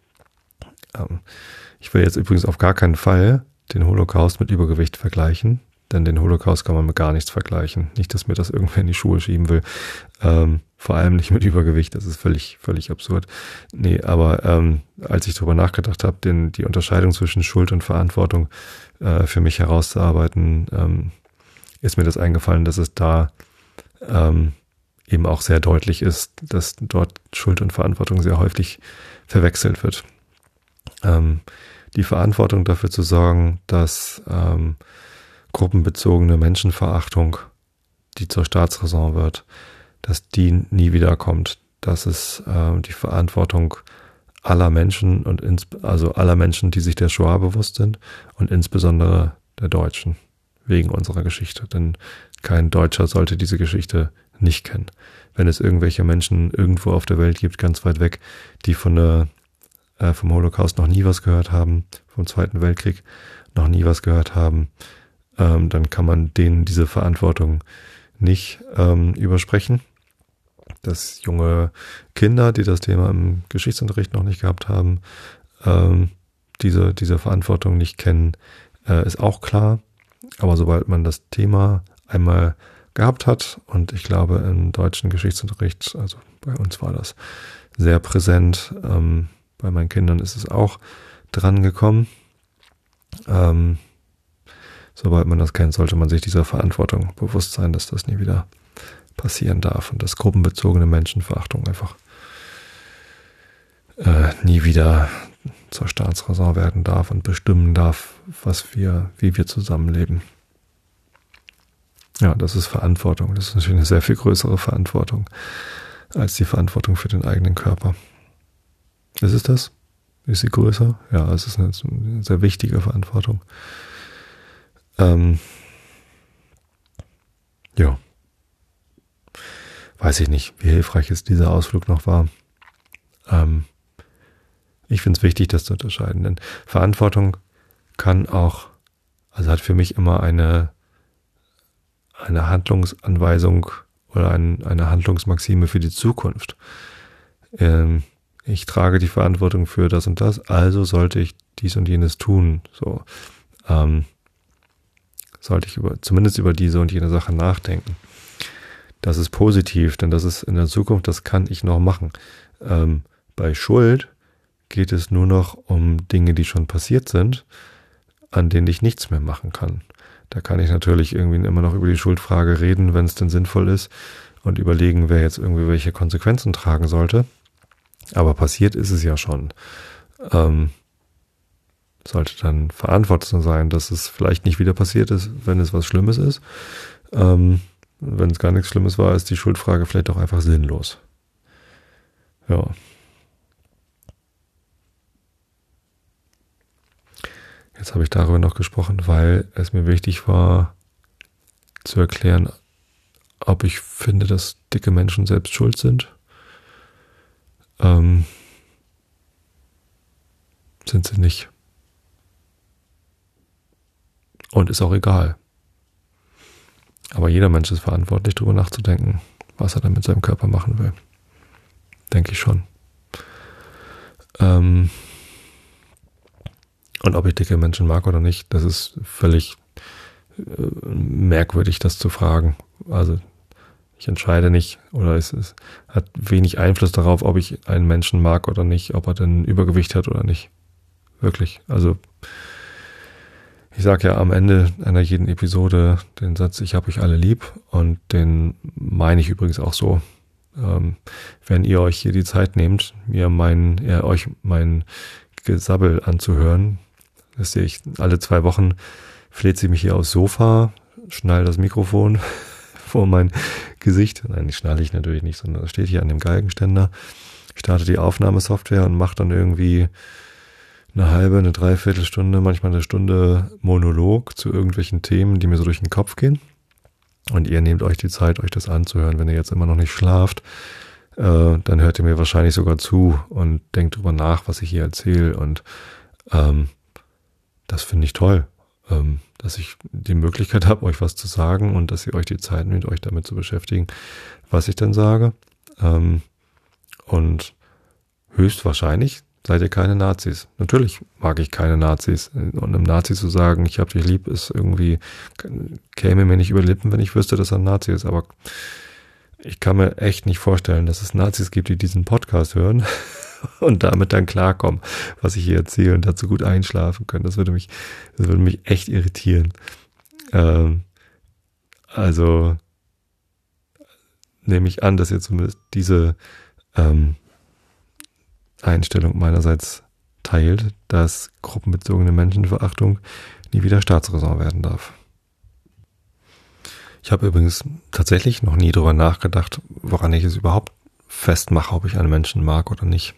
[SPEAKER 1] Ähm, ich will jetzt übrigens auf gar keinen Fall den Holocaust mit Übergewicht vergleichen, denn den Holocaust kann man mit gar nichts vergleichen. Nicht, dass mir das irgendwer in die Schuhe schieben will. Ähm, vor allem nicht mit Übergewicht, das ist völlig, völlig absurd. Nee, aber ähm, als ich darüber nachgedacht habe, den, die Unterscheidung zwischen Schuld und Verantwortung äh, für mich herauszuarbeiten, ähm, ist mir das eingefallen, dass es da ähm, eben auch sehr deutlich ist, dass dort Schuld und Verantwortung sehr häufig verwechselt wird. Ähm, die Verantwortung dafür zu sorgen, dass ähm, gruppenbezogene Menschenverachtung, die zur Staatsräson wird, dass die nie wiederkommt. Das ist äh, die Verantwortung aller Menschen und ins, also aller Menschen, die sich der Shoah bewusst sind und insbesondere der Deutschen wegen unserer Geschichte. Denn kein Deutscher sollte diese Geschichte nicht kennen. Wenn es irgendwelche Menschen irgendwo auf der Welt gibt, ganz weit weg, die von der, äh, vom Holocaust noch nie was gehört haben, vom Zweiten Weltkrieg noch nie was gehört haben, ähm, dann kann man denen diese Verantwortung nicht ähm, übersprechen. Dass junge Kinder, die das Thema im Geschichtsunterricht noch nicht gehabt haben, ähm, diese, diese Verantwortung nicht kennen, äh, ist auch klar. Aber sobald man das Thema einmal gehabt hat, und ich glaube im deutschen Geschichtsunterricht, also bei uns war das sehr präsent, ähm, bei meinen Kindern ist es auch dran gekommen. Ähm, sobald man das kennt, sollte man sich dieser Verantwortung bewusst sein, dass das nie wieder passieren darf und dass gruppenbezogene Menschenverachtung einfach äh, nie wieder zur Staatsräson werden darf und bestimmen darf, was wir, wie wir zusammenleben. Ja, das ist Verantwortung. Das ist natürlich eine sehr viel größere Verantwortung als die Verantwortung für den eigenen Körper. Ist es das? Ist sie größer? Ja, es ist eine, eine sehr wichtige Verantwortung. Ähm, ja. Weiß ich nicht, wie hilfreich jetzt dieser Ausflug noch war. Ähm, ich finde es wichtig, das zu unterscheiden, denn Verantwortung kann auch, also hat für mich immer eine, eine Handlungsanweisung oder ein, eine Handlungsmaxime für die Zukunft. Ähm, ich trage die Verantwortung für das und das, also sollte ich dies und jenes tun. So, ähm, sollte ich über, zumindest über diese und jene Sache nachdenken. Das ist positiv, denn das ist in der Zukunft, das kann ich noch machen. Ähm, bei Schuld geht es nur noch um Dinge, die schon passiert sind, an denen ich nichts mehr machen kann. Da kann ich natürlich irgendwie immer noch über die Schuldfrage reden, wenn es denn sinnvoll ist, und überlegen, wer jetzt irgendwie welche Konsequenzen tragen sollte. Aber passiert ist es ja schon. Ähm, sollte dann verantwortlich sein, dass es vielleicht nicht wieder passiert ist, wenn es was Schlimmes ist. Ähm, Wenn es gar nichts Schlimmes war, ist die Schuldfrage vielleicht auch einfach sinnlos. Ja. Jetzt habe ich darüber noch gesprochen, weil es mir wichtig war, zu erklären, ob ich finde, dass dicke Menschen selbst schuld sind. Ähm, sind sie nicht. Und ist auch egal. Aber jeder Mensch ist verantwortlich, darüber nachzudenken, was er dann mit seinem Körper machen will. Denke ich schon. Ähm und ob ich dicke Menschen mag oder nicht, das ist völlig äh, merkwürdig, das zu fragen. Also ich entscheide nicht, oder es, es hat wenig Einfluss darauf, ob ich einen Menschen mag oder nicht, ob er denn Übergewicht hat oder nicht. wirklich. Also ich sage ja am Ende einer jeden Episode den Satz, ich habe euch alle lieb, und den meine ich übrigens auch so. Ähm, wenn ihr euch hier die Zeit nehmt, mir mein, ja, euch mein Gesabbel anzuhören, das sehe ich alle zwei Wochen, fleht sie mich hier aufs Sofa, schnall das Mikrofon vor mein Gesicht. Nein, die schnalle ich natürlich nicht, sondern das steht hier an dem Geigenständer. Ich starte die Aufnahmesoftware und mache dann irgendwie eine halbe, eine Dreiviertelstunde, manchmal eine Stunde Monolog zu irgendwelchen Themen, die mir so durch den Kopf gehen. Und ihr nehmt euch die Zeit, euch das anzuhören. Wenn ihr jetzt immer noch nicht schlaft, äh, dann hört ihr mir wahrscheinlich sogar zu und denkt drüber nach, was ich hier erzähle. Und ähm, das finde ich toll, ähm, dass ich die Möglichkeit habe, euch was zu sagen und dass ihr euch die Zeit nehmt, euch damit zu beschäftigen, was ich denn sage. Ähm, und höchstwahrscheinlich seid ihr keine Nazis. Natürlich mag ich keine Nazis. Und einem Nazi zu sagen, ich hab dich lieb, ist irgendwie, käme mir nicht über die Lippen, wenn ich wüsste, dass er ein Nazi ist. Aber ich kann mir echt nicht vorstellen, dass es Nazis gibt, die diesen Podcast hören und damit dann klarkommen, was ich hier erzähle, und dazu gut einschlafen können. Das würde mich, das würde mich echt irritieren. Ähm, also nehme ich an, dass ihr zumindest diese ähm, Einstellung meinerseits teilt, dass gruppenbezogene Menschenverachtung nie wieder Staatsräson werden darf. Ich habe übrigens tatsächlich noch nie darüber nachgedacht, woran ich es überhaupt festmache, ob ich einen Menschen mag oder nicht.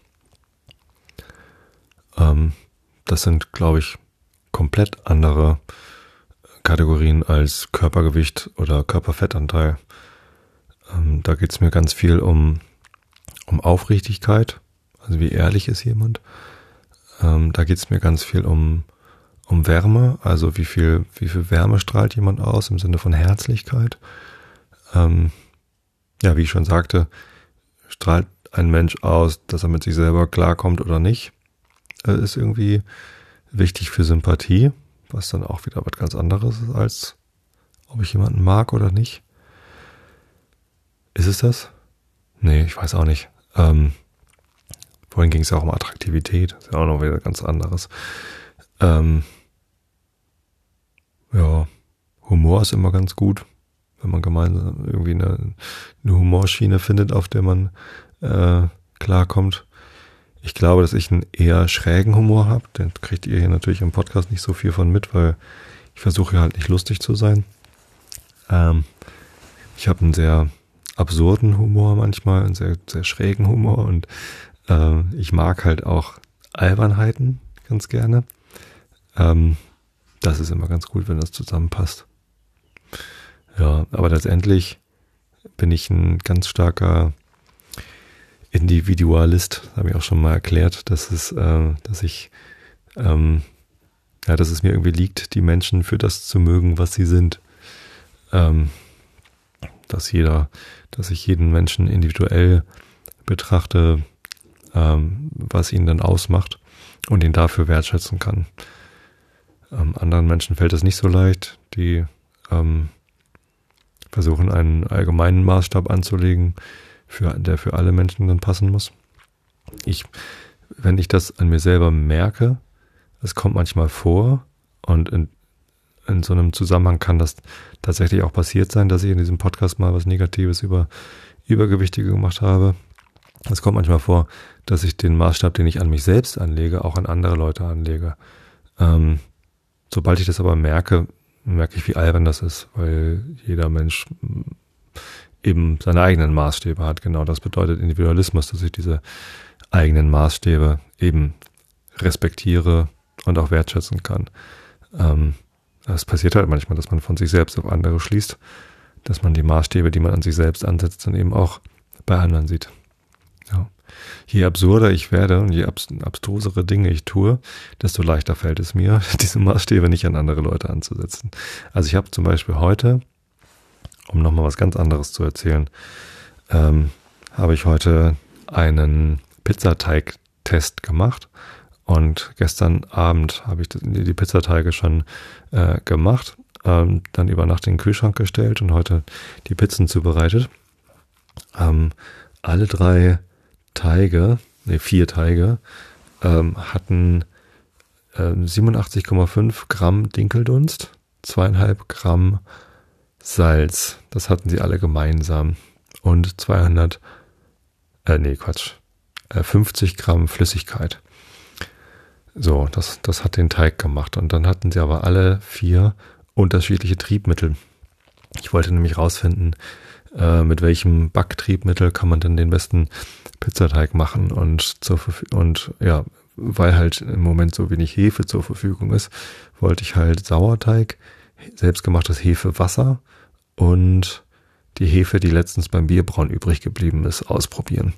[SPEAKER 1] Ähm, das sind, glaube ich, komplett andere Kategorien als Körpergewicht oder Körperfettanteil. Ähm, da geht es mir ganz viel um, um Aufrichtigkeit. Also wie ehrlich ist jemand? Ähm, da geht es mir ganz viel um, um Wärme, also wie viel, wie viel Wärme strahlt jemand aus im Sinne von Herzlichkeit. Ähm, ja, wie ich schon sagte, strahlt ein Mensch aus, dass er mit sich selber klarkommt oder nicht, äh, ist irgendwie wichtig für Sympathie, was dann auch wieder was ganz anderes ist, als ob ich jemanden mag oder nicht. Ist es das? Nee, ich weiß auch nicht. Ähm, Vorhin ging es ja auch um Attraktivität, das ist ja auch noch wieder ganz anderes. Ähm, ja, Humor ist immer ganz gut, wenn man gemeinsam irgendwie eine, eine Humorschiene findet, auf der man äh, klarkommt. Ich glaube, dass ich einen eher schrägen Humor habe, den kriegt ihr hier natürlich im Podcast nicht so viel von mit, weil ich versuche halt nicht lustig zu sein. Ähm, ich habe einen sehr absurden Humor manchmal, einen sehr, sehr schrägen Humor, und ich mag halt auch Albernheiten ganz gerne. Ähm, das ist immer ganz gut, wenn das zusammenpasst. Ja, aber letztendlich bin ich ein ganz starker Individualist, habe ich auch schon mal erklärt, dass es, äh, dass ich, ähm, ja, dass es mir irgendwie liegt, die Menschen für das zu mögen, was sie sind. Ähm, dass jeder, dass ich jeden Menschen individuell betrachte, Ähm, was ihn dann ausmacht und ihn dafür wertschätzen kann. Ähm, anderen Menschen fällt das nicht so leicht, die ähm, versuchen, einen allgemeinen Maßstab anzulegen, für, der für alle Menschen dann passen muss. Ich, wenn ich das an mir selber merke, es kommt manchmal vor, und in, in so einem Zusammenhang kann das tatsächlich auch passiert sein, dass ich in diesem Podcast mal was Negatives über Übergewichtige gemacht habe. Es kommt manchmal vor, dass ich den Maßstab, den ich an mich selbst anlege, auch an andere Leute anlege. Ähm, sobald ich das aber merke, merke ich, wie albern das ist, weil jeder Mensch eben seine eigenen Maßstäbe hat. Genau das bedeutet Individualismus, dass ich diese eigenen Maßstäbe eben respektiere und auch wertschätzen kann. Ähm, es passiert halt manchmal, dass man von sich selbst auf andere schließt, dass man die Maßstäbe, die man an sich selbst ansetzt, dann eben auch bei anderen sieht. Ja. Je absurder ich werde und je abstrusere Dinge ich tue, desto leichter fällt es mir, diese Maßstäbe nicht an andere Leute anzusetzen. Also ich habe zum Beispiel heute, um nochmal was ganz anderes zu erzählen, ähm, habe ich heute einen Pizzateig-Test gemacht, und gestern Abend habe ich die Pizzateige schon äh, gemacht, ähm, dann über Nacht in den Kühlschrank gestellt und heute die Pizzen zubereitet. Ähm, alle drei Teige, ne, vier Teige, ähm, hatten äh, siebenundachtzig Komma fünf Gramm Dinkeldunst, zweieinhalb Gramm Salz, das hatten sie alle gemeinsam, und zweihundert, äh, nee, Quatsch, äh, fünfzig Gramm Flüssigkeit. So, das, das hat den Teig gemacht. Und dann hatten sie aber alle vier unterschiedliche Triebmittel. Ich wollte nämlich rausfinden, äh, mit welchem Backtriebmittel kann man denn den besten Pizzateig machen. Und, zur Verf- und ja, weil halt im Moment so wenig Hefe zur Verfügung ist, wollte ich halt Sauerteig, selbstgemachtes Hefewasser und die Hefe, die letztens beim Bierbrauen übrig geblieben ist, ausprobieren.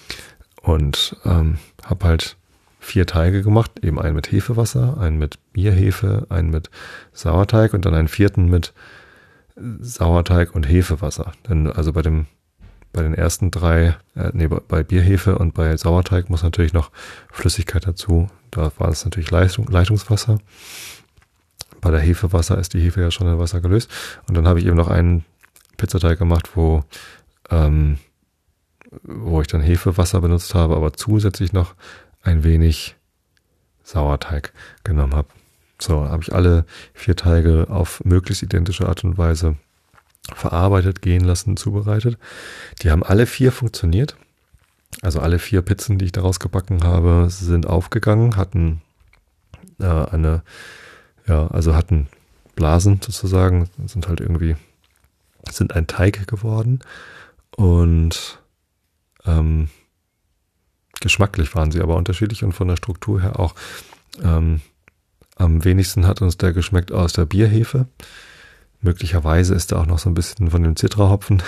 [SPEAKER 1] Und ähm, habe halt vier Teige gemacht, eben einen mit Hefewasser, einen mit Bierhefe, einen mit Sauerteig und dann einen vierten mit Sauerteig und Hefewasser. Denn also bei dem bei den ersten drei, äh, nee, bei Bierhefe und bei Sauerteig muss natürlich noch Flüssigkeit dazu. Da war es natürlich Leitung, Leitungswasser. Bei der Hefewasser ist die Hefe ja schon in Wasser gelöst. Und dann habe ich eben noch einen Pizzateig gemacht, wo ähm, wo ich dann Hefewasser benutzt habe, aber zusätzlich noch ein wenig Sauerteig genommen habe. So, habe ich alle vier Teige auf möglichst identische Art und Weise verarbeitet, gehen lassen, zubereitet. Die haben alle vier funktioniert. Also alle vier Pizzen, die ich daraus gebacken habe, sind aufgegangen, hatten äh, eine, ja, also hatten Blasen sozusagen, sind halt irgendwie, sind ein Teig geworden und ähm, geschmacklich waren sie aber unterschiedlich und von der Struktur her auch. Ähm, am wenigsten hat uns der geschmeckt aus der Bierhefe. Möglicherweise ist da auch noch so ein bisschen von dem Zitrahopfen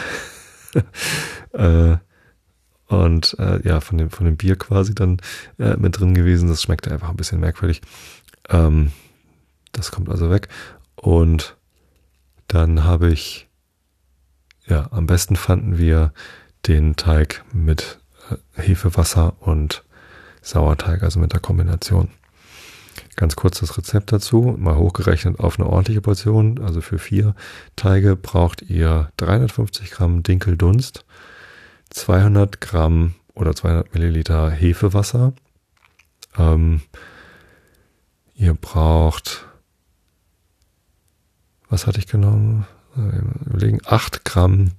[SPEAKER 1] äh, und äh, ja, von dem, von dem Bier quasi dann äh, mit drin gewesen. Das schmeckte einfach ein bisschen merkwürdig. Ähm, das kommt also weg. Und dann habe ich, ja, am besten fanden wir den Teig mit äh, Hefewasser und Sauerteig, also mit der Kombination. Ganz kurz das Rezept dazu, mal hochgerechnet auf eine ordentliche Portion, also für vier Teige braucht ihr dreihundertfünfzig Gramm Dinkeldunst, zweihundert Gramm oder zweihundert Milliliter Hefewasser. Ähm, ihr braucht, was hatte ich genommen? Überlegen, acht Gramm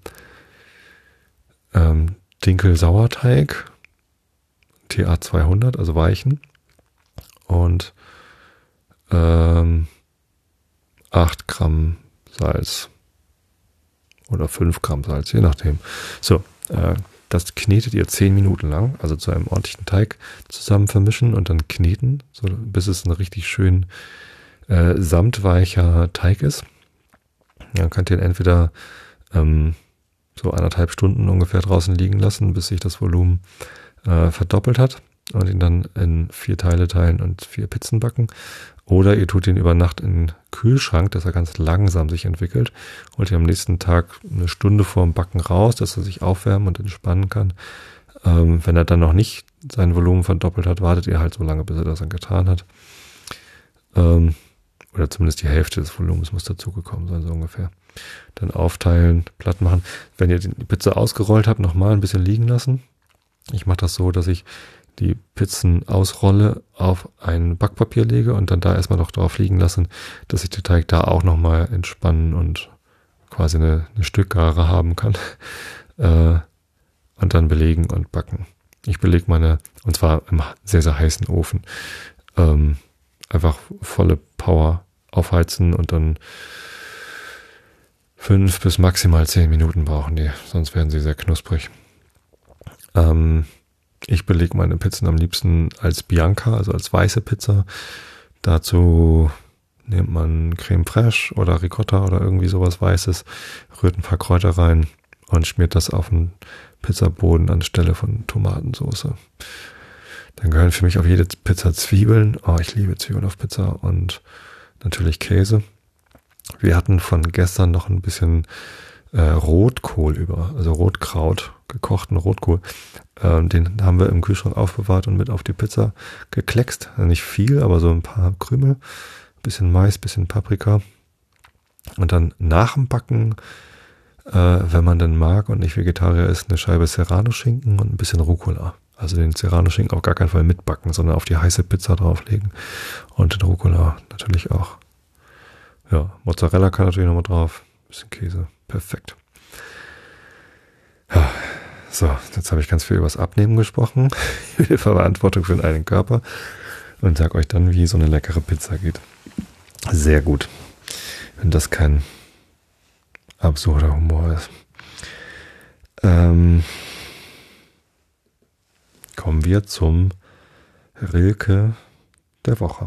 [SPEAKER 1] ähm, Dinkel-Sauerteig, T A zweihundert, also weichen, und ähm, acht Gramm Salz oder fünf Gramm Salz, je nachdem. So, äh, das knetet ihr zehn Minuten lang, also zu einem ordentlichen Teig zusammen vermischen und dann kneten, so, bis es ein richtig schön äh, samtweicher Teig ist. Dann könnt ihr ihn entweder ähm, so anderthalb Stunden ungefähr draußen liegen lassen, bis sich das Volumen äh, verdoppelt hat und ihn dann in vier Teile teilen und vier Pizzen backen. Oder ihr tut ihn über Nacht in den Kühlschrank, dass er ganz langsam sich entwickelt, holt ihr am nächsten Tag eine Stunde vor dem Backen raus, dass er sich aufwärmen und entspannen kann. Ähm, wenn er dann noch nicht sein Volumen verdoppelt hat, wartet ihr halt so lange, bis er das dann getan hat. Ähm, oder zumindest die Hälfte des Volumens muss dazugekommen sein, so ungefähr. Dann aufteilen, platt machen. Wenn ihr die Pizza ausgerollt habt, nochmal ein bisschen liegen lassen. Ich mache das so, dass ich die Pizzen ausrolle, auf ein Backpapier lege und dann da erstmal noch drauf liegen lasse, dass ich den Teig da auch nochmal entspannen und quasi eine, eine Stückgare haben kann. Äh, und dann belegen und backen. Ich belege meine, und zwar im sehr, sehr heißen Ofen, ähm, einfach volle Power aufheizen und dann fünf bis maximal zehn Minuten brauchen die, sonst werden sie sehr knusprig. Ähm, ich belege meine Pizzen am liebsten als Bianca, also als weiße Pizza. Dazu nimmt man Creme Fraiche oder Ricotta oder irgendwie sowas Weißes, rührt ein paar Kräuter rein und schmiert das auf den Pizzaboden anstelle von Tomatensauce. Dann gehören für mich auf jede Pizza Zwiebeln. Oh, ich liebe Zwiebeln auf Pizza und natürlich Käse. Wir hatten von gestern noch ein bisschen äh, Rotkohl über, also Rotkraut, gekochten Rotkohl. Ähm, den haben wir im Kühlschrank aufbewahrt und mit auf die Pizza gekleckst. Nicht viel, aber so ein paar Krümel. Bisschen Mais, bisschen Paprika. Und dann nach dem Backen, äh, wenn man denn mag und nicht Vegetarier ist, eine Scheibe Serrano-Schinken und ein bisschen Rucola. Also den Serrano-Schinken auf gar keinen Fall mitbacken, sondern auf die heiße Pizza drauflegen. Und den Rucola natürlich auch. Ja, Mozzarella kann natürlich nochmal drauf. Bisschen Käse. Perfekt. Ja, so, jetzt habe ich ganz viel über das Abnehmen gesprochen. Über die Verantwortung für den eigenen Körper. Und sage euch dann, wie so eine leckere Pizza geht. Sehr gut. Wenn das kein absurder Humor ist. Ähm, kommen wir zum Rilke der Woche.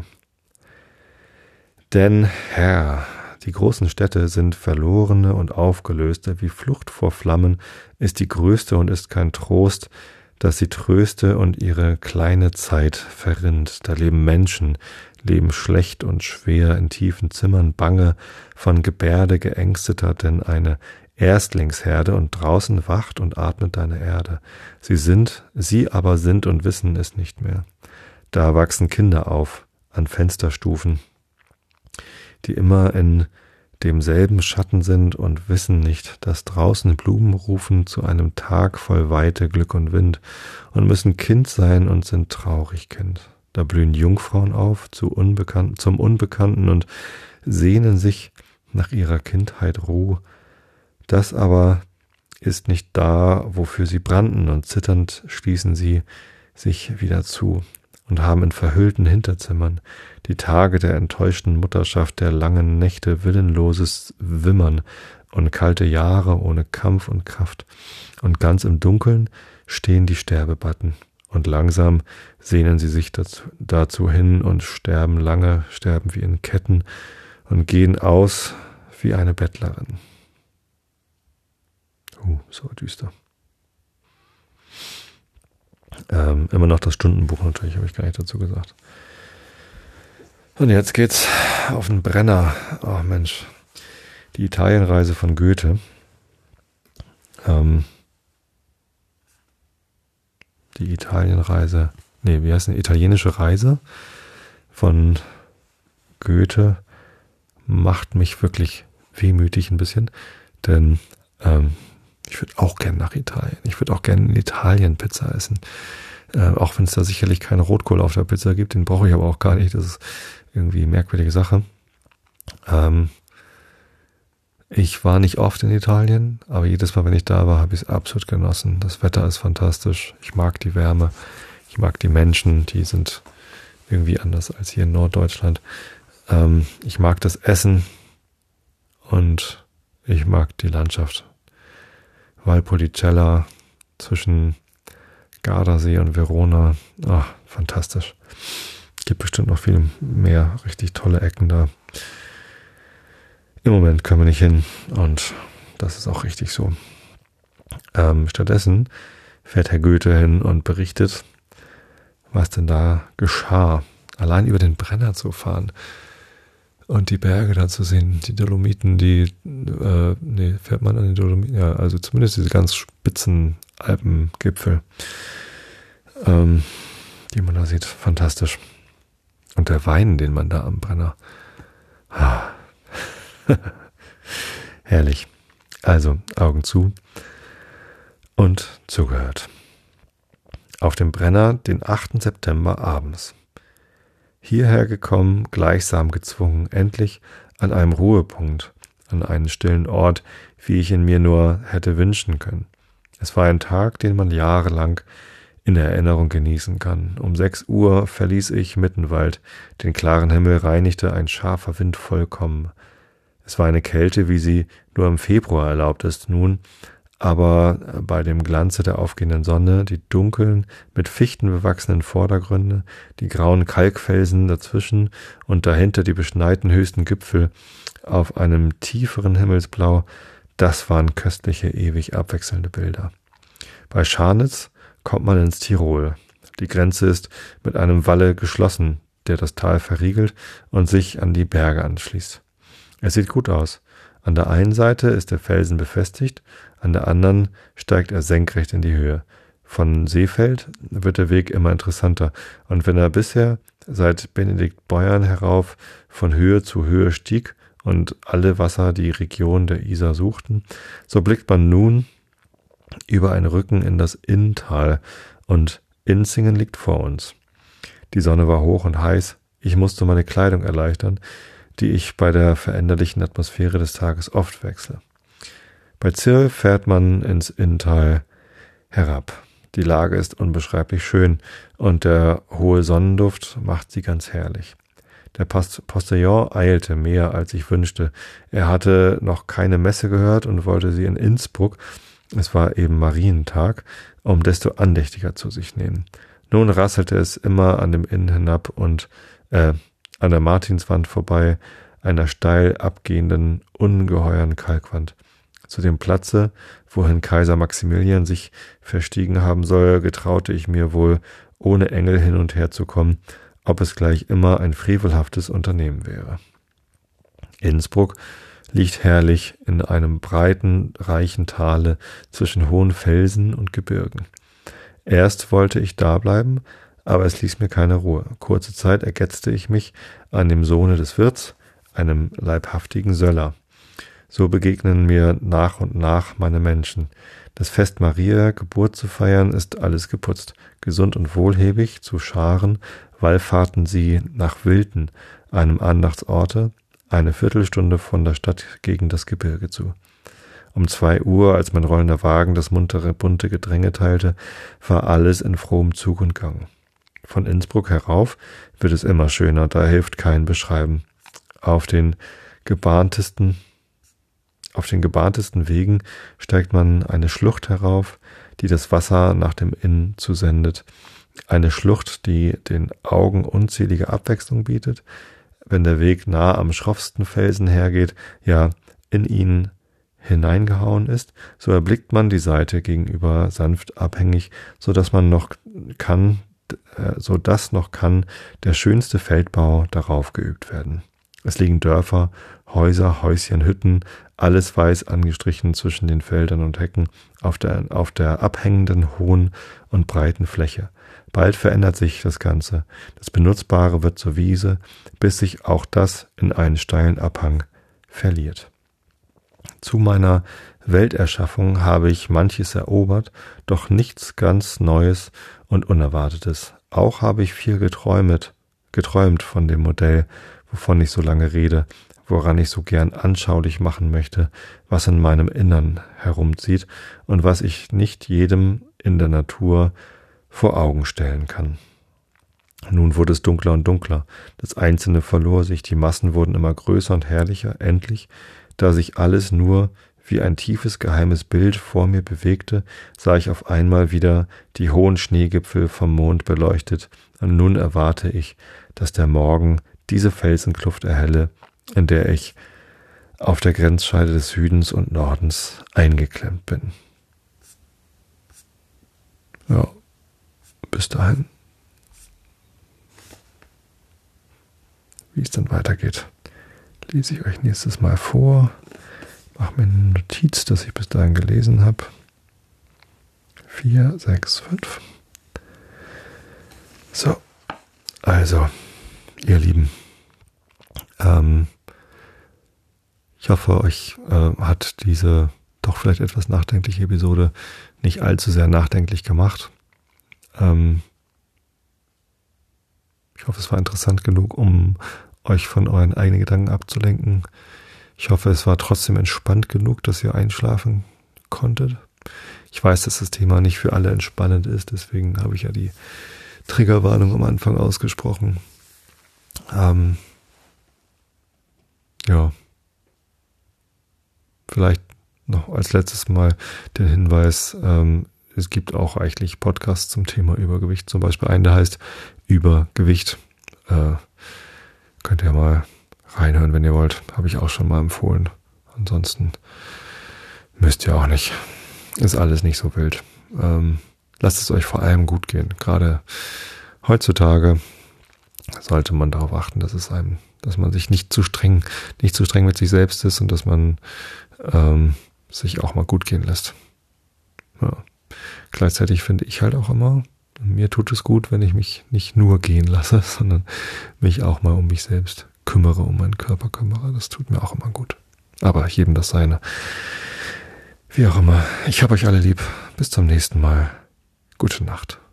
[SPEAKER 1] Denn Herr, die großen Städte sind verlorene und aufgelöste, wie Flucht vor Flammen ist die größte und ist kein Trost, dass sie tröste und ihre kleine Zeit verrinnt. Da leben Menschen, leben schlecht und schwer in tiefen Zimmern, bange, von Gebärde geängsteter, denn eine Erstlingsherde und draußen wacht und atmet deine Erde. Sie sind, sie aber sind und wissen es nicht mehr. Da wachsen Kinder auf, an Fensterstufen, die immer in demselben Schatten sind und wissen nicht, dass draußen Blumen rufen zu einem Tag voll Weite, Glück und Wind und müssen Kind sein und sind traurig Kind. Da blühen Jungfrauen auf zu Unbekannten, zum Unbekannten und sehnen sich nach ihrer Kindheit Ruhe. Das aber ist nicht da, wofür sie brannten, und zitternd schließen sie sich wieder zu und haben in verhüllten Hinterzimmern die Tage der enttäuschten Mutterschaft, der langen Nächte willenloses Wimmern und kalte Jahre ohne Kampf und Kraft. Und ganz im Dunkeln stehen die Sterbebatten und langsam sehnen sie sich dazu, dazu hin und sterben lange, sterben wie in Ketten und gehen aus wie eine Bettlerin. Uh, so düster. Ähm, immer noch das Stundenbuch natürlich, habe ich gar nicht dazu gesagt. Und jetzt geht's auf den Brenner. Oh Mensch, die Italienreise von Goethe. Ähm, die Italienreise, nee, wie heißt denn, italienische Reise von Goethe macht mich wirklich wehmütig ein bisschen, denn ähm, ich würde auch gern nach Italien. Ich würde auch gerne in Italien Pizza essen. Äh, auch wenn es da sicherlich keinen Rotkohl auf der Pizza gibt, den brauche ich aber auch gar nicht. Das ist irgendwie eine merkwürdige Sache. Ähm, ich war nicht oft in Italien, aber jedes Mal, wenn ich da war, habe ich es absolut genossen. Das Wetter ist fantastisch. Ich mag die Wärme. Ich mag die Menschen. Die sind irgendwie anders als hier in Norddeutschland. Ähm, ich mag das Essen und ich mag die Landschaft. Valpolicella zwischen Gardasee und Verona. Ach, fantastisch. Gibt bestimmt noch viel mehr richtig tolle Ecken da. Im Moment können wir nicht hin und das ist auch richtig so. Ähm, stattdessen fährt Herr Goethe hin und berichtet, was denn da geschah. Allein über den Brenner zu fahren und die Berge da zu sehen, die Dolomiten, die, äh, nee, fährt man an den Dolomiten, ja, also zumindest diese ganz spitzen Alpengipfel, ähm, die man da sieht, fantastisch. Und der Wein, den man da am Brenner, ah. herrlich. Also, Augen zu und zugehört. Auf dem Brenner den achten September abends. Hierher gekommen, gleichsam gezwungen, endlich an einem Ruhepunkt, an einen stillen Ort, wie ich ihn mir nur hätte wünschen können. Es war ein Tag, den man jahrelang in der Erinnerung genießen kann. Um sechs Uhr verließ ich Mittenwald. Den klaren Himmel reinigte ein scharfer Wind vollkommen. Es war eine Kälte, wie sie nur im Februar erlaubt ist nun, aber bei dem Glanze der aufgehenden Sonne, die dunklen, mit Fichten bewachsenen Vordergründe, die grauen Kalkfelsen dazwischen und dahinter die beschneiten höchsten Gipfel auf einem tieferen Himmelsblau, das waren köstliche, ewig abwechselnde Bilder. Bei Scharnitz kommt man ins Tirol. Die Grenze ist mit einem Walle geschlossen, der das Tal verriegelt und sich an die Berge anschließt. Es sieht gut aus. An der einen Seite ist der Felsen befestigt, an der anderen steigt er senkrecht in die Höhe. Von Seefeld wird der Weg immer interessanter, und wenn er bisher seit Benedikt Beuern herauf von Höhe zu Höhe stieg und alle Wasser die Region der Isar suchten, so blickt man nun über einen Rücken in das Inntal und Inzingen liegt vor uns. Die Sonne war hoch und heiß. Ich musste meine Kleidung erleichtern, die ich bei der veränderlichen Atmosphäre des Tages oft wechsle. Bei Zirl fährt man ins Inntal herab. Die Lage ist unbeschreiblich schön und der hohe Sonnenduft macht sie ganz herrlich. Der Post- Postillon eilte mehr, als ich wünschte. Er hatte noch keine Messe gehört und wollte sie in Innsbruck, es war eben Marientag, um desto andächtiger zu sich nehmen. Nun rasselte es immer an dem Inn hinab und äh, an der Martinswand vorbei, einer steil abgehenden, ungeheuren Kalkwand. Zu dem Platze, wohin Kaiser Maximilian sich verstiegen haben soll, getraute ich mir wohl, ohne Engel hin und her zu kommen, ob es gleich immer ein frevelhaftes Unternehmen wäre. Innsbruck liegt herrlich in einem breiten, reichen Tale zwischen hohen Felsen und Gebirgen. Erst wollte ich da bleiben, aber es ließ mir keine Ruhe. Kurze Zeit ergetzte ich mich an dem Sohne des Wirts, einem leibhaftigen Söller. So begegnen mir nach und nach meine Menschen. Das Fest Maria Geburt zu feiern, ist alles geputzt. Gesund und wohlhäbig zu Scharen wallfahrten sie nach Wilten, einem Andachtsorte, eine Viertelstunde von der Stadt gegen das Gebirge zu. Um zwei Uhr, als mein rollender Wagen das muntere, bunte Gedränge teilte, war alles in frohem Zug und Gang. Von Innsbruck herauf wird es immer schöner, da hilft kein Beschreiben. Auf den gebahntesten, auf den gebahntesten Wegen steigt man eine Schlucht herauf, die das Wasser nach dem Inn zusendet. Eine Schlucht, die den Augen unzählige Abwechslung bietet. Wenn der Weg nah am schroffsten Felsen hergeht, ja, in ihn hineingehauen ist, so erblickt man die Seite gegenüber sanft abhängig, so dass man noch kann, äh, so dass noch kann der schönste Feldbau darauf geübt werden. Es liegen Dörfer, Häuser, Häuschen, Hütten, alles weiß angestrichen zwischen den Feldern und Hecken auf der, auf der abhängenden hohen und breiten Fläche. Bald verändert sich das Ganze. Das Benutzbare wird zur Wiese, bis sich auch das in einen steilen Abhang verliert. Zu meiner Welterschaffung habe ich manches erobert, doch nichts ganz Neues und Unerwartetes. Auch habe ich viel geträumt, geträumt von dem Modell, wovon ich so lange rede, woran ich so gern anschaulich machen möchte, was in meinem Innern herumzieht und was ich nicht jedem in der Natur vor Augen stellen kann. Nun wurde es dunkler und dunkler, das Einzelne verlor sich, die Massen wurden immer größer und herrlicher, endlich, da sich alles nur wie ein tiefes, geheimes Bild vor mir bewegte, sah ich auf einmal wieder die hohen Schneegipfel vom Mond beleuchtet, und nun erwarte ich, dass der Morgen diese Felsenkluft erhelle, in der ich auf der Grenzscheide des Südens und Nordens eingeklemmt bin. Ja, bis dahin. Wie es dann weitergeht, lese ich euch nächstes Mal vor. Mache mir eine Notiz, dass ich bis dahin gelesen habe. Vier, sechs, fünf. So, also, ihr Lieben, ähm, ich hoffe, euch äh, hat diese doch vielleicht etwas nachdenkliche Episode nicht allzu sehr nachdenklich gemacht. Ähm, ich hoffe, es war interessant genug, um euch von euren eigenen Gedanken abzulenken. Ich hoffe, es war trotzdem entspannt genug, dass ihr einschlafen konntet. Ich weiß, dass das Thema nicht für alle entspannend ist, deswegen habe ich ja die Triggerwarnung am Anfang ausgesprochen. Ähm, ja, vielleicht noch als letztes Mal den Hinweis, ähm, es gibt auch eigentlich Podcasts zum Thema Übergewicht, zum Beispiel einen, der heißt Übergewicht. Äh, könnt ihr mal reinhören, wenn ihr wollt. Habe ich auch schon mal empfohlen. Ansonsten müsst ihr auch nicht. Ist alles nicht so wild. Ähm, lasst es euch vor allem gut gehen. Gerade heutzutage sollte man darauf achten, dass es einem, dass man sich nicht zu streng, nicht zu streng mit sich selbst ist und dass man ähm, sich auch mal gut gehen lässt. Ja. Gleichzeitig finde ich halt auch immer, mir tut es gut, wenn ich mich nicht nur gehen lasse, sondern mich auch mal um mich selbst kümmere, um meinen Körper kümmere. Das tut mir auch immer gut. Aber jedem das seine. Wie auch immer. Ich habe euch alle lieb. Bis zum nächsten Mal. Gute Nacht.